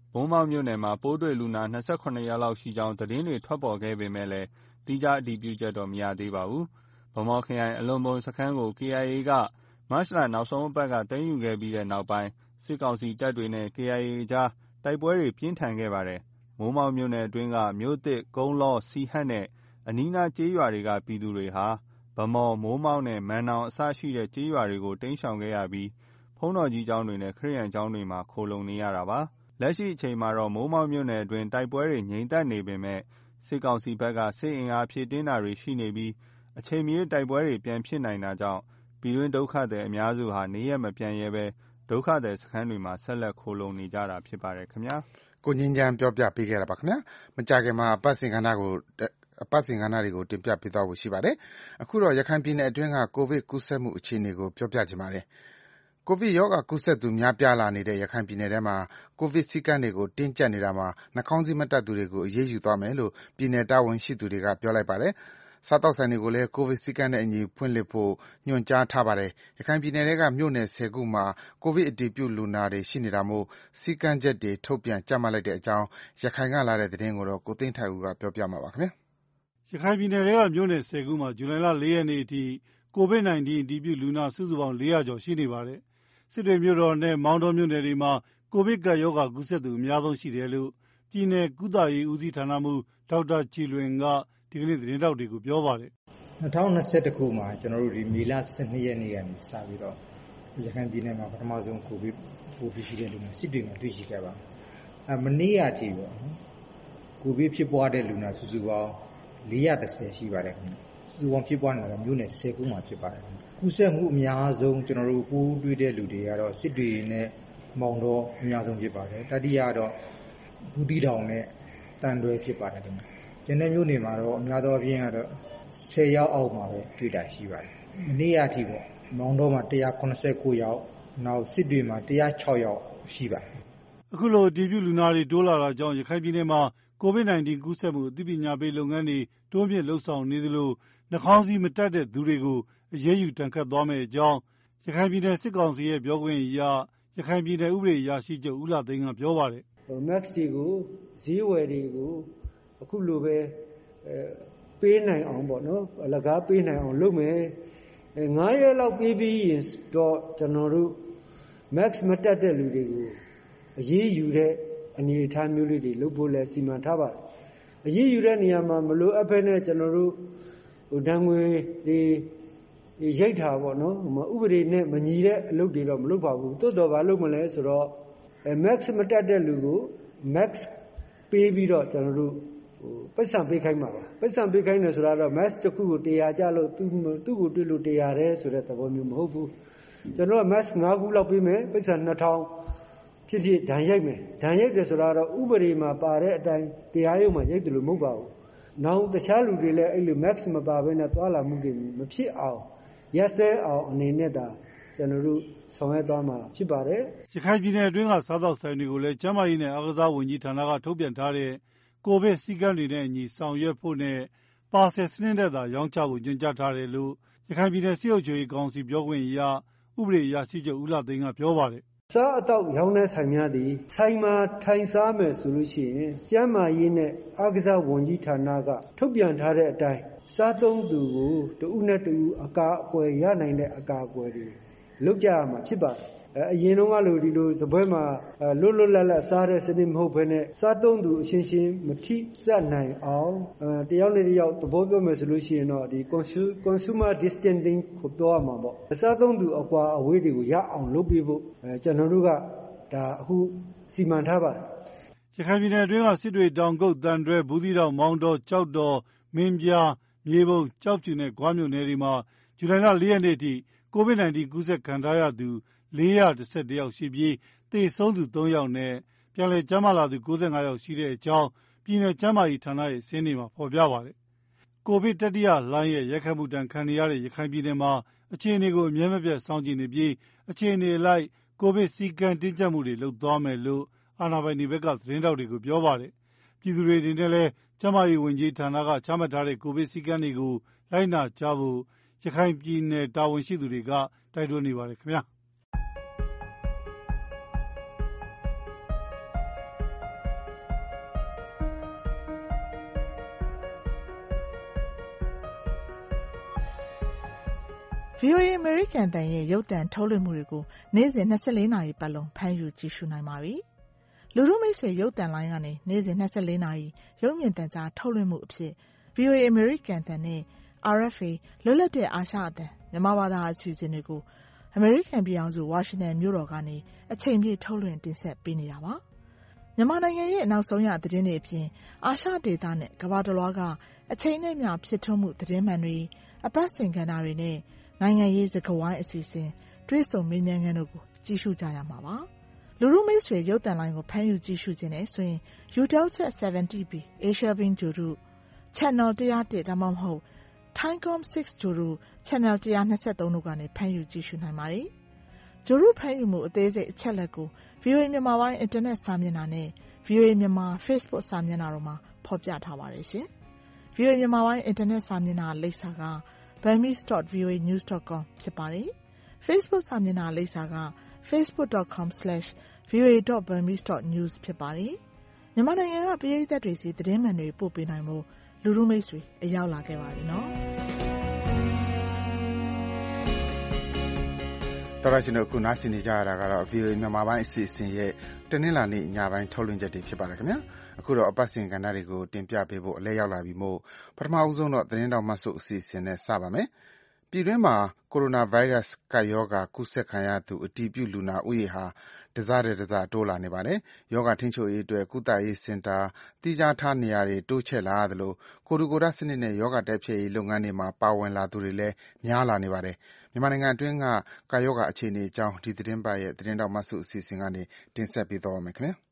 ။မိုးမောက်မြို့နယ်မှာပိုးတွေ့လူနာ၂၇ယောက်လောက်ရှိကြောင်းသတင်းတွေထွက်ပေါ်ခဲ့ပေမဲ့လည်းသီးခြားအတည်ပြုချက်တော့မရသေးပါဘူး။ဗန်းမော်ခရိုင်အလွန်ဘုံစခန်းကို ကေအိုင်အေကမတ်လနောက်ဆုံးအပတ်ကသိမ်းယူခဲ့ပြီးနောက်ပိုင်းစစ်ကောင်စီတပ်တွေနဲ့ ကေအိုင်အေကြားတိုက်ပွဲတွေပြင်းထန်ခဲ့ပါတယ်။မိုးမောက်မြို့နယ်အတွင်းကမြို့သစ်၊ကုန်းလော၊စီဟတ်နဲ့အနီးနားကျေးရွာတွေကပြည်သူတွေဟာဗန်းမော်၊မိုးမောက်နဲ့မန်နောင်အစရှိတဲ့ကျေးရွာတွေကိုတိမ်းရှောင်ခဲ့ရပြီးဘုန်းတော်ကြီးကျောင်းတွေနဲ့ခရစ်ယာန်ကျောင်းတွေမှာခိုလှုံနေရတာပါ။လက်ရှိအချိန်မှာတော့မိုးမောက်မြို့နယ်အတွင်းတိုက်ပွဲတွေငြိမ်သက်နေပေမဲ့စစ်ကောင်စီဘက်ကစစ်အင်အားဖြည့်တင်းတာတွေရှိနေပြီးအချိန်မရွေးတိုက်ပွဲတွေပြန်ဖြစ်နိုင်တာကြောင့်ပြည်တွင်းဒုက္ခသည်အများစုဟာနေရပ်မပြန်ရဲဘဲဒုက္ခသည်စခန်းတွေမှာဆက်လက်ခိုလှုံနေကြတာဖြစ်ပါတယ်ခင်ဗျာ။ကိုငင်းချမ်းပြောပြပေးခဲ့တာပါခင်ဗျာ။မကြခင်မှာအပတ်စဉ်ကဏ္ဍကိုအပတ်စဉ်ကဏ္ဍတွေကိုတင်ပြပေးသွားဖို့ရှိပါတယ်။အခုတော့ရခိုင်ပြည်နယ်အတွင်းကကိုဗစ်ကူးစက်မှုအခြေအနေကိုပြောပြချင်ပါတယ်။ကိုဗစ်ရောဂါကူးစက်သူများပြားလာနေတဲ့ရခိုင်ပြည်နယ်ထဲမှာကိုဗစ်စည်းကမ်းတွေကိုတင်းကျပ်နေတာမှာနှာခေါင်းစည်းမတပ်သူတွေကိုအရေးယူသွားမယ်လို့ပြည်နယ်တာဝန်ရှိသူတွေကပြောလိုက်ပါတယ်။စားသောက်ဆိုင်တွေကိုလည်းကိုဗစ်စည်းကမ်းနဲ့အညီဖွင့်လှစ်ဖို့ညွှန်ကြားထားပါတယ်။ရခိုင်ပြည်နယ်ထဲကမြို့နယ်၁၀ခုမှာကိုဗစ်အတည်ပြုလူနာတွေရှိနေတာမို့စည်းကမ်းချက်တွေထုတ်ပြန်ကြပ်မတ်လိုက်တဲ့အကြောင်းရခိုင်ကလာတဲ့သတင်းကိုတော့ကိုသိန်းထိုက်ဦးကပြောပြမှာပါခင်ဗျာ။ရခိုင်ပြည်နယ်ထဲကမြို့နယ်၁၀ခုမှာဇူလိုင်လ၄ရက်နေ့အထိကိုဗစ်၁၉အတည်ပြုလူနာစုစုပေါင်း၄ရာကျော်ရှိနေပါတယ်။စစ်တွေမြို့တော်နဲ့မောင်တောမြို့နယ်တွေမှာကိုဗစ်ကပ်ရောဂါကူးစက်သူအများဆုံးရှိတယ်လို့ပြည်နယ်ကုသရေးဦးစီးဌာနမှူးဒေါက်တာကြည်လွင်ကဒီကနေ့သတင်းထောက်တွေကိုပြောပါတယ်။၂၀၂၁ခုမှာကျွန်တော်တို့ဒီမေလ၁၂ရက်နေ့ကနေစပြီးတော့ရခိုင်ပြည်နယ်မှာပထမဆုံးကိုဗစ်ပိုးတွေ့ရှိတဲ့လူနာစစ်တွေမှာတွေ့ရှိခဲ့ပါတယ်။အဲမနေ့ကအထိပေါ့နော်ကိုဗစ်ဖြစ်ပွားတဲ့လူနာစုစုပေါင်း၄၁၀ရှိပါတယ်ခင်ဗျ။စုစုပေါင်းဖြစ်ပွားနေတာမြို့နယ်၁၀ခုမှာဖြစ်ပါတယ်။ကူးစက်မှုအများဆုံးကျွန်တော်တို့ပိုးတွေ့တဲ့လူတွေကတော့စစ်တွေနဲ့မောင်တော်အများဆုံးဖြစ်ပါတယ်။တတိယတော့ဘူးတီတောင်နဲ့တန်တွဲဖြစ်ပါတယ်ခင်ဗျ။ကျန်တဲ့မြို့နယ်မှာတော့အများသောအားဖြင့်ကတော့၁၀ယောက်အောက်မှာပဲတွေ့တာရှိပါတယ်။မနေ့ကအထိပေါ့မောင်တော်မှာ၁၇၉ယောက်နောက်စစ်တွေမှာ၁၀၆ယောက်ရှိပါတယ်။အခုလိုအတည်ပြုလူနာတွေတိုးလာတာကြောင့်ရခိုင်ပြည်နယ်မှာကိုဗစ်၁၉ကူးစက်မှုအသိပညာပေးလုပ်ငန်းတွေတိုးမြင့်လှုပ်ဆောင်နေသလိုနှာခေါင်းစည်းမတပ်တဲ့သူတွေကိုအရေးယူတန်ခတ်သွားမယ့်အကြောင်းရခိုင်ပြည်နယ်စစ်ကောင်စီရဲ့ပြောခွင့်ရရခိုင်ပြည်နယ်ဥပဒေအရာရှိချုပ်ဦးလှသိန်းကပြောပါတယ်။ Max တွေကိုဈေးဝယ်တွေကိုအခုလိုပဲပေးနိုင်အောင်ပေါ့နော်အလကားပေးနိုင်အောင်လုပ်မယ်ငါးရက်လောက်ပေးပြီးရင်တော့ကျွန်တော်တို့ Max မတက်တဲ့လူတွေကိုအရေးယူတဲ့အနေအထားမျိုးလေးတွေလုပ်ဖို့လဲစီမံထားပါတယ်အရေးယူတဲ့နေရာမှာမလိုအပ်ဘဲနဲ့ကျွန်တော်တို့ဟိုဒဏ်ငွေတွေရိတ်တာပေါ့နော်ဥပဒေနဲ့မညီတဲ့အလုပ်တွေတော့မလုပ်ပါဘူးတိုးတော်ဘာလုပ်မလဲဆိုတော့ Max မတက်တဲ့လူကို Max ပေးပြီးတော့ကျွန်တော်တို့ဟိုပိတ်ဆံပေးခိုင်းမှာပါပိတ်ဆံပေးခိုင်းတယ်ဆိုတာတော့ Max တစ်ခုကိုတရားကြလို့သူသူ့ကိုတွေ့လို့တရားတယ်ဆိုတဲ့သဘောမျိုးမဟုတ်ဘူးကျွန်တော်က Max ၅ခုလောက်ပေးမယ်ပိတ်ဆံနှစ်ထောင်ဖြစ်ဖြစ်ဒဏ်ရိုက်မယ်ဒဏ်ရိုက်တယ်ဆိုတာတော့ဥပဒေမှာပါတဲ့အတိုင်းတရားရုံးမှာရိုက်တယ်လို့မဟုတ်ပါဘူးနောက်တခြားလူတွေလည်းအဲ့လို Max မပါဘဲနဲ့သွာလာမှုတွေမဖြစ်အောင်ရက်စဲအောင်အနေနဲ့ဒါကျွန်တော်တို့ဆောင်ရွက်သွားမှာဖြစ်ပါတယ်ရခိုင်ပြည်နယ်အတွင်းကစားသောက်ဆိုင်တွေကိုလည်းကျန်းမာရေးနဲ့အားကစားဝန်ကြီးဌာနကထုတ်ပြန်ထားတဲ့ကိုဗစ်စည်းကမ်းတွေနဲ့အညီဆောင်ရွက်ဖို့နဲ့ပါဆယ်စနစ်နဲ့သာရောင်းချဖို့ညွှန်ကြားထားတယ်လို့ရခိုင်ပြည်နယ်စစ်အုပ်ချုပ်ရေးကောင်စီပြောခွင့်ရဥပဒေအရာရှိချုပ်ဦးလှသိန်းကပြောပါတယ်စားအတော့ရောင်းတဲ့ဆိုင်များသည်ဆိုင်မှာထိုင်စားမယ်ဆိုလို့ရှိရင်ကျန်းမာရေးနဲ့အားကစားဝန်ကြီးဌာနကထုတ်ပြန်ထားတဲ့အတိုင်းစားသုံးသူကိုတဦးနဲ့တဦးအကာအကွယ်ရနိုင်တဲ့အကာအကွယ်တွေလုပ်ကြရမှာဖြစ်ပါတယ်အရင်တော့ကလို့ဒီလိုစပွဲမှာလွတ်လွတ်လပ်လပ်စားတဲ့စနစ်မဟုတ်ဘဲနဲ့စားသုံးသူအချင်းချင်းမထိစပ်နိုင်အောင်တယောက်နဲ့တယောက်သဘောပြောမယ်ဆိုလို့ရှိရင်တော့ဒီ consumer distancing ကိုပြောရမှာပေါ့စားသုံးသူအကွာအဝေးတွေကိုရအောင်လုပ်ပေးဖို့ကျွန်တော်တို့ကဒါအခုစီမံထားပါတယ်ရခိုင်ပြည်နယ်အတွင်းကစစ်တွေတောင်ကုတ်တန်တွဲဘူးသီးတောင်မောင်တော်ကြောက်တော်မင်းပြားမြေပုံကြောက်ဖြူနဲ့ဂွားမြို့နယ်တွေမှာဇူလိုင်လ၄ရက်နေ့ထိကိုဗစ်၁၉ကူးစက်ခံထားရသူ၄၁၁ယောက်ရှိပြီးသေဆုံးသူ၃ယောက်နဲ့ပြန်လည်ကျန်းမာလာသူ၉၅ယောက်ရှိတဲ့အကြောင်းပြည်နယ်ကျန်းမာရေးဌာနရဲ့စာရင်းတွေမှာဖော်ပြပါတယ်။ကိုဗစ်တတိယလှိုင်းရဲ့ရိုက်ခတ်မှုတန်ခံနေရတဲ့ရခိုင်ပြည်နယ်မှာအခြေအနေကိုအမြဲမပြတ်စောင့်ကြည့်နေပြီးအခြေအနေလိုက်ကိုဗစ်စည်းကမ်းတင်းကျပ်မှုတွေလုပ်သွားမယ်လို့အာဏာပိုင်တွေဘက်ကသတင်းတောက်တွေကိုပြောပါတယ်။ပြည်သူတွေအနေနဲ့လည်းကျန်းမာရေးဝန်ကြီးဌာနကချမှတ်ထားတဲ့ကိုဗစ်စည်းကမ်းတွေကိုလိုက်နာကြဖို့ရခိုင်ပြည်နယ်တာဝန်ရှိသူတွေကတိုက်တွန်းနေပါတယ်ခင်ဗျာ။ဗွီအိုအေ အမေရိကန်အသံရဲ့ရုပ်သံထုတ်လွှင့်မှုတွေကိုနေ့စဉ်၂၄နာရီပတ်လုံးဖမ်းယူကြည့်ရှုနိုင်ပါပြီ။လူထုမိတ်ဆွေရုပ်သံလိုင်းကနေနေ့စဉ်၂၄နာရီရုပ်မြင်သံကြားထုတ်လွှင့်မှုအဖြစ် ဗွီအိုအေ အမေရိကန်အသံနဲ့ အာရ်အက်ဖ်အေ လွတ်လပ်တဲ့အာရှအသံမြန်မာဘာသာအစီအစဉ်တွေကိုအမေရိကန်ပြည်ထောင်စုဝါရှင်တန်မြို့တော်ကနေအချိန်ပြည့်ထုတ်လွှင့်တင်ဆက်ပေးနေတာပါ။မြန်မာနိုင်ငံရဲ့နောက်ဆုံးရသတင်းတွေအပြင်အာရှဒေသနဲ့ကမ္ဘာတလွှားကအချိန်နဲ့မျှဖြစ်ထွန်းမှုသတင်းမှန်တွေအပတ်စဉ်ကဏ္ဍတွေနဲ့နိုင်ငံရေးစကားဝိုင်းအစီအစဉ်တွေ့ဆုံမေးမြန်းခန်းတို့ကိုကြည့်ရှုကြရမှာပါ။လူထုမိတ်ဆွေရုပ်သံလိုင်းကိုဖမ်းယူကြည့်ရှုခြင်းနဲ့ဆိုရင် Eutelsat ဆယ်ဗန်တီ ဘီ Asia Beam ဂြိုဟ်တု Channel one oh oneဒါမှမဟုတ် Thaicom six ဂြိုဟ်တု Channel one twenty-three တို့ကနေဖမ်းယူကြည့်ရှုနိုင်ပါတယ်။ဂြိုဟ်တုဖမ်းယူမှုအသေးစိတ်အချက်လက်ကို ဗွီအိုအေမြန်မာပိုင်းအင်တာနက်စာမျက်နှာနဲ့ ဗွီအိုအေမြန်မာ Facebook စာမျက်နှာတို့မှာဖော်ပြထားပါတယ်ရှင်။ ဗွီအိုအေမြန်မာပိုင်းအင်တာနက်စာမျက်နှာလိပ်စာက burmese dot v o a news dot com ဖြစ်ပါတယ်။ Facebook စာမျက်နှာလိပ်စာက facebook dot com slash v o a dot burmese dot news ဖြစ်ပါတယ်။မြန်မာနိုင်ငံကပရိသတ်တွေစီသတင်းမှန်တွေပို့ပေးနိုင်ဖို့လူထုမိတ်ဆွေအရောက်လာခဲ့ပါပြီနော်။တော်ရရှင်တို့ခုနားဆင်နေကြရတာကတော့ ဗွီအိုအေ မြန်မာပိုင်းအစီအစဉ်ရဲ့တနင်္လာနေ့ညပိုင်းထုတ်လွှင့်ချက်တွေဖြစ်ပါတယ်ခင်ဗျာ။အခုတော့အပတ်စဉ်ကဏ္ဍတွေကိုတင်ပြပေးဖို့အလဲရောက်လာပြီမို့ပထမဦးဆုံးတော့သတင်းတော်မှတ်စုအစီအစဉ်နဲ့စပါမယ်။ပြည်တွင်းမှာကိုရိုနာဗိုင်းရပ်စ်ကပ်ရောဂါကူးစက်ခံရသူအတည်ပြုလူနာဦးရေဟာတစတဲ့တစတိုးလာနေပါတယ်။ရောဂါထိန်းချုပ်ရေးအတွက်ကုသရေးစင်တာ၊သီးခြားထားနေရာတွေတိုးချဲ့လာရသလိုကိုယ်ထူကိုယ်ထစနစ်နဲ့ရောဂါတိုက်ဖျက်ရေးလုပ်ငန်းတွေမှာပါဝင်လာသူတွေလည်းများလာနေပါတယ်။မြန်မာနိုင်ငံအတွင်းကကပ်ရောဂါအခြေအနေအကြောင်းဒီသီတင်းပတ်ရဲ့သတင်းတော်မှတ်စုအစီအစဉ်ကနေတင်ဆက်ပေးသွားပါမယ်ခင်ဗျာ။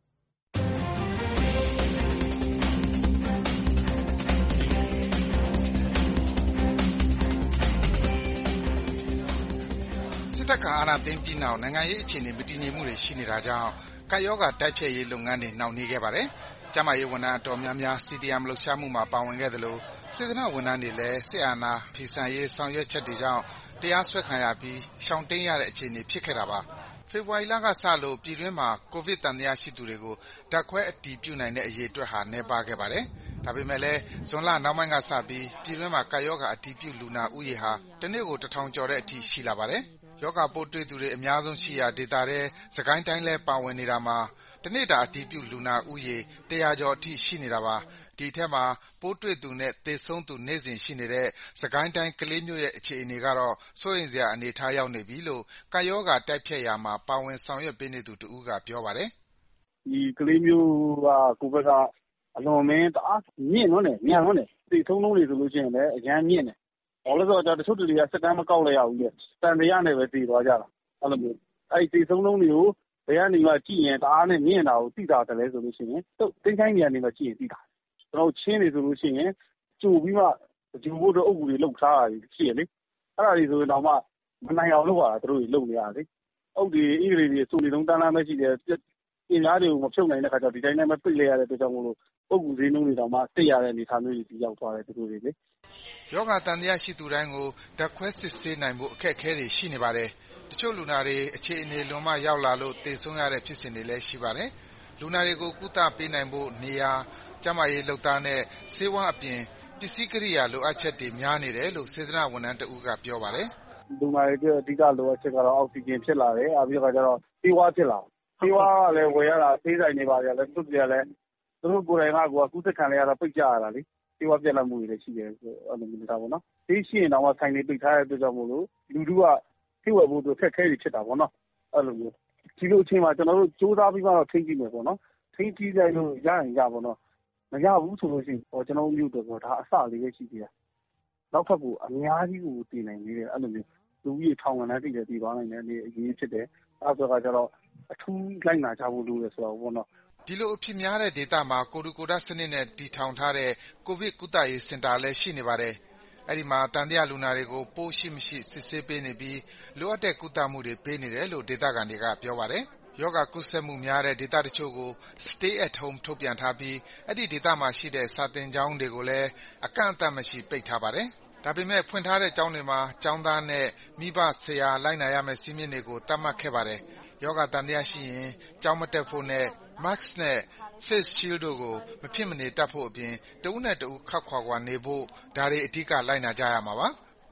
စစ်တပ်ကအာဏာသိမ်းပြီးနောက်နိုင်ငံရေးအခြေအနေမတည်ငြိမ်မှုတွေရှိနေတာကြောင့်ကပ်ရောဂါတိုက်ဖျက်ရေးလုပ်ငန်းတွေနှောင့်နှေးခဲ့ပါတယ်။ကျန်းမာရေးဝန်ထမ်းအတော်များများ စီ ဒီ အမ် လှုပ်ရှားမှုမှာပါဝင်ခဲ့သလိုစေတနာ့ဝန်ထမ်းတွေလည်းစစ်အာဏာဖီဆန်ရေးဆောင်ရွက်ချက်တွေကြောင့်တရားစွဲခံရပြီးရှောင်တိမ်းရတဲ့အခြေအနေဖြစ်ခဲ့တာပါ။ဖေဖော်ဝါရီလကစလို့ပြည်တွင်းမှာကိုဗစ်သံသယရှိသူတွေကိုဓာတ်ခွဲအတည်ပြုနိုင်တဲ့အရေအတွက်ဟာနည်းပါးခဲ့ပါတယ်။ဒါပေမဲ့လည်းဇွန်လနောက်ပိုင်းကစပြီးပြည်တွင်းမှာကပ်ရောဂါအတည်ပြုလူနာဦးရေဟာတနေ့ကိုတစ်ထောင်ကျော်တဲ့အထိရှိလာပါတယ်။ရောဂါပိုးတွေ့သူတွေအများဆုံးရှိရာဒေသထဲစစ်ကိုင်းတိုင်းလည်းပါဝင်နေတာမှာတနေ့တာအတည်ပြုလူနာဦးရေတရာကျော်အထိရှိနေတာပါ။ဒီအထဲမှာပိုးတွေ့သူနဲ့သေဆုံးသူနေ့စဉ်ရှိနေတဲ့စစ်ကိုင်းတိုင်းကလေးမြို့ရဲ့အခြေအနေကတော့စိုးရိမ်စရာအနေအထားရောက်နေပြီလို့ကပ်ရောဂါတိုက်ဖျက်ရာမှာပါဝင်ဆောင်ရွက်ပေးနေသူတဦးကပြောပါတယ်။ဒီကလေးမြို့ကကိုဗစ်ကအလွန်အမင်းတအားမြင့်လွန်းတယ်မြန်လွန်းတယ်သေဆုံးနှုန်းတွေဆိုလို့ရှိရင်လည်းအရန်မြင့်တယ်။ဘာလို့လဲဆိုတော့တချို့တွေကစက်တမ်းမကောက်လိုက်ရဘူးလေ။တန်တရားနဲ့ပဲသေသွားကြတာ။အဲ့လိုမျိုးအဲ့ဒီသေဆုံးနှုန်းတွေကိုဘယ်ကနေမှကြည့်ရင်တအားနဲ့မြင့်တာကိုသိတာတယ်လဲဆိုလို့ရှိရင်တုတ်တင်းတိုင်းနေရာနေမှာကြည့်ရင်သိတာ။ကျွန်တော်ချင်းနေဆိုလို့ရှိရင်ကြိုပြီးမှဂျူဖို့တော့အုပ်ကူတွေလှုပ်ထားတာရှိရလေ။အဲ့ဒါတွေဆိုရင်တော့မှမနိုင်အောင်လုပ်ရတာတို့တွေလုပ်နေရလေ။အုပ်တွေအင်္ဂလိပ်တွေစုနေလုံးတန်းတန်းပဲရှိတယ်။အင်သားတွေကိုမဖြုတ်နိုင်တဲ့ခါကျတော့ဒီတိုင်းနဲ့မပိတ်လိုက်ရတဲ့အတွက်ကြောင့်မို့လို့အုပ်ကူဈေးနှုန်းတွေတော့မှတိတ်ရတဲ့အနေအထားမျိုးတွေရောက်သွားတယ်တို့တွေလေ။ရောဂါသံသယရှိသူတိုင်းကိုဓာတ်ခွဲစစ်ဆေးနိုင်ဖို့အခက်အခဲတွေရှိနေပါတယ်။တချို့လူနာတွေအခြေအနေလွန်မှရောက်လာလို့သေဆုံးရတဲ့ဖြစ်စဉ်တွေလည်းရှိပါတယ်။လူနာတွေကိုကုသပေးနိုင်ဖို့နေရာ၊ကျန်းမာရေးလုပ်သားနဲ့ဆေးဝါးအပြင်ပစ္စည်းကိရိယာလိုအပ်ချက်တွေများနေတယ်လို့စေတနာ့ဝန်ထမ်းတဦးကပြောပါတယ်။လူနာတွေအတွက်အဓိကလိုအပ်ချက်ကတော့အောက်ဆီဂျင်ဖြစ်လာတယ်။ပြီးတော့ကျတော့ဆေးဝါးဖြစ်လာ။ဆေးဝါးကလည်းဝယ်ရတာဆေးဆိုင်တွေပါကြတယ်သူတို့တွေကလည်းသူတို့ကိုယ်တိုင်ကကိုယ်ကူးစက်ခံရတာပိတ်ကြရတာလေ။ဆေးဝါးပြတ်လတ်မှုတွေလည်းရှိတယ်ဆိုအဲ့လိုမျိုးနေတာပေါ့နော်။ဆေးရှိရင်တော့ဆိုင်တွေပိတ်ထားတဲ့အတွက်ကြောင့်မို့လို့လူထုကဆေးဝယ်ဖို့အတွက်ခက်ခဲတွေဖြစ်တာပေါ့နော်။အဲ့လိုမျိုးဒီလိုအချိန်မှာကျွန်တော်တို့စူးစမ်းပြီးမှတော့ထိန်းကြည့်မယ်ပေါ့နော်။ထိန်းကြည့်လိုက်လို့ရရင်ရပါတော့။မရဘူးဆိုလို့ရှိရင်ဟောကျွန်တော်မျိုးတော့ဒါအစလေးပဲရှိသေးတယ်။နောက်ထပ်ကိုအများကြီးကိုတည်နိုင်သေးတယ်အဲ့လိုမျိုးလူကြီးထောင်ကန်တည်းတည်တယ်တည်သွားနိုင်တယ်အနေအရေးဖြစ်တယ်။အဲ့ဆိုတော့ကျတော့အထူးလိုက်နာကြဖို့လိုတယ်ဆိုတော့ဘောနော်။ဒီလိုအဖြစ်များတဲ့ဒေသမှာကိုယ်ထူကိုယ်ထစနစ်နဲ့တည်ထောင်ထားတဲ့ကိုဗစ်ကုသရေးစင်တာလည်းရှိနေပါတယ်။အဲ့ဒီမှာတန်တရားလူနာတွေကိုပိုးရှိမရှိစစ်ဆေးပေးနေပြီးလိုအပ်တဲ့ကုသမှုတွေပေးနေတယ်လို့ဒေသခံတွေကပြောပါတယ်။ရောဂါကူးစက်မှုများတဲ့ဒေသတချို့ကို Stay at Home ထုတ်ပြန်ထားပြီးအဲ့ဒီဒေသမှာရှိတဲ့စာသင်ကျောင်းတွေကိုလည်းအကန့်အသတ်မရှိပိတ်ထားပါတယ်။ဒါပေမဲ့ဖွင့်ထားတဲ့ကျောင်းတွေမှာကျောင်းသားနဲ့မိဘဆရာလိုက်နာရမယ့်စည်းမျဉ်းတွေကိုသတ်မှတ်ခဲ့ပါတယ်။ရောဂါသံသယရှိရင်ကျောင်းမတက်ဖို့နဲ့ Mask နဲ့ Face Shield တို့ကိုမဖြစ်မနေတပ်ဖို့အပြင်တဦးနဲ့တဦးခပ်ခွာခွာနေဖို့ဒါတွေအဓိကလိုက်နာကြရမှာပါ။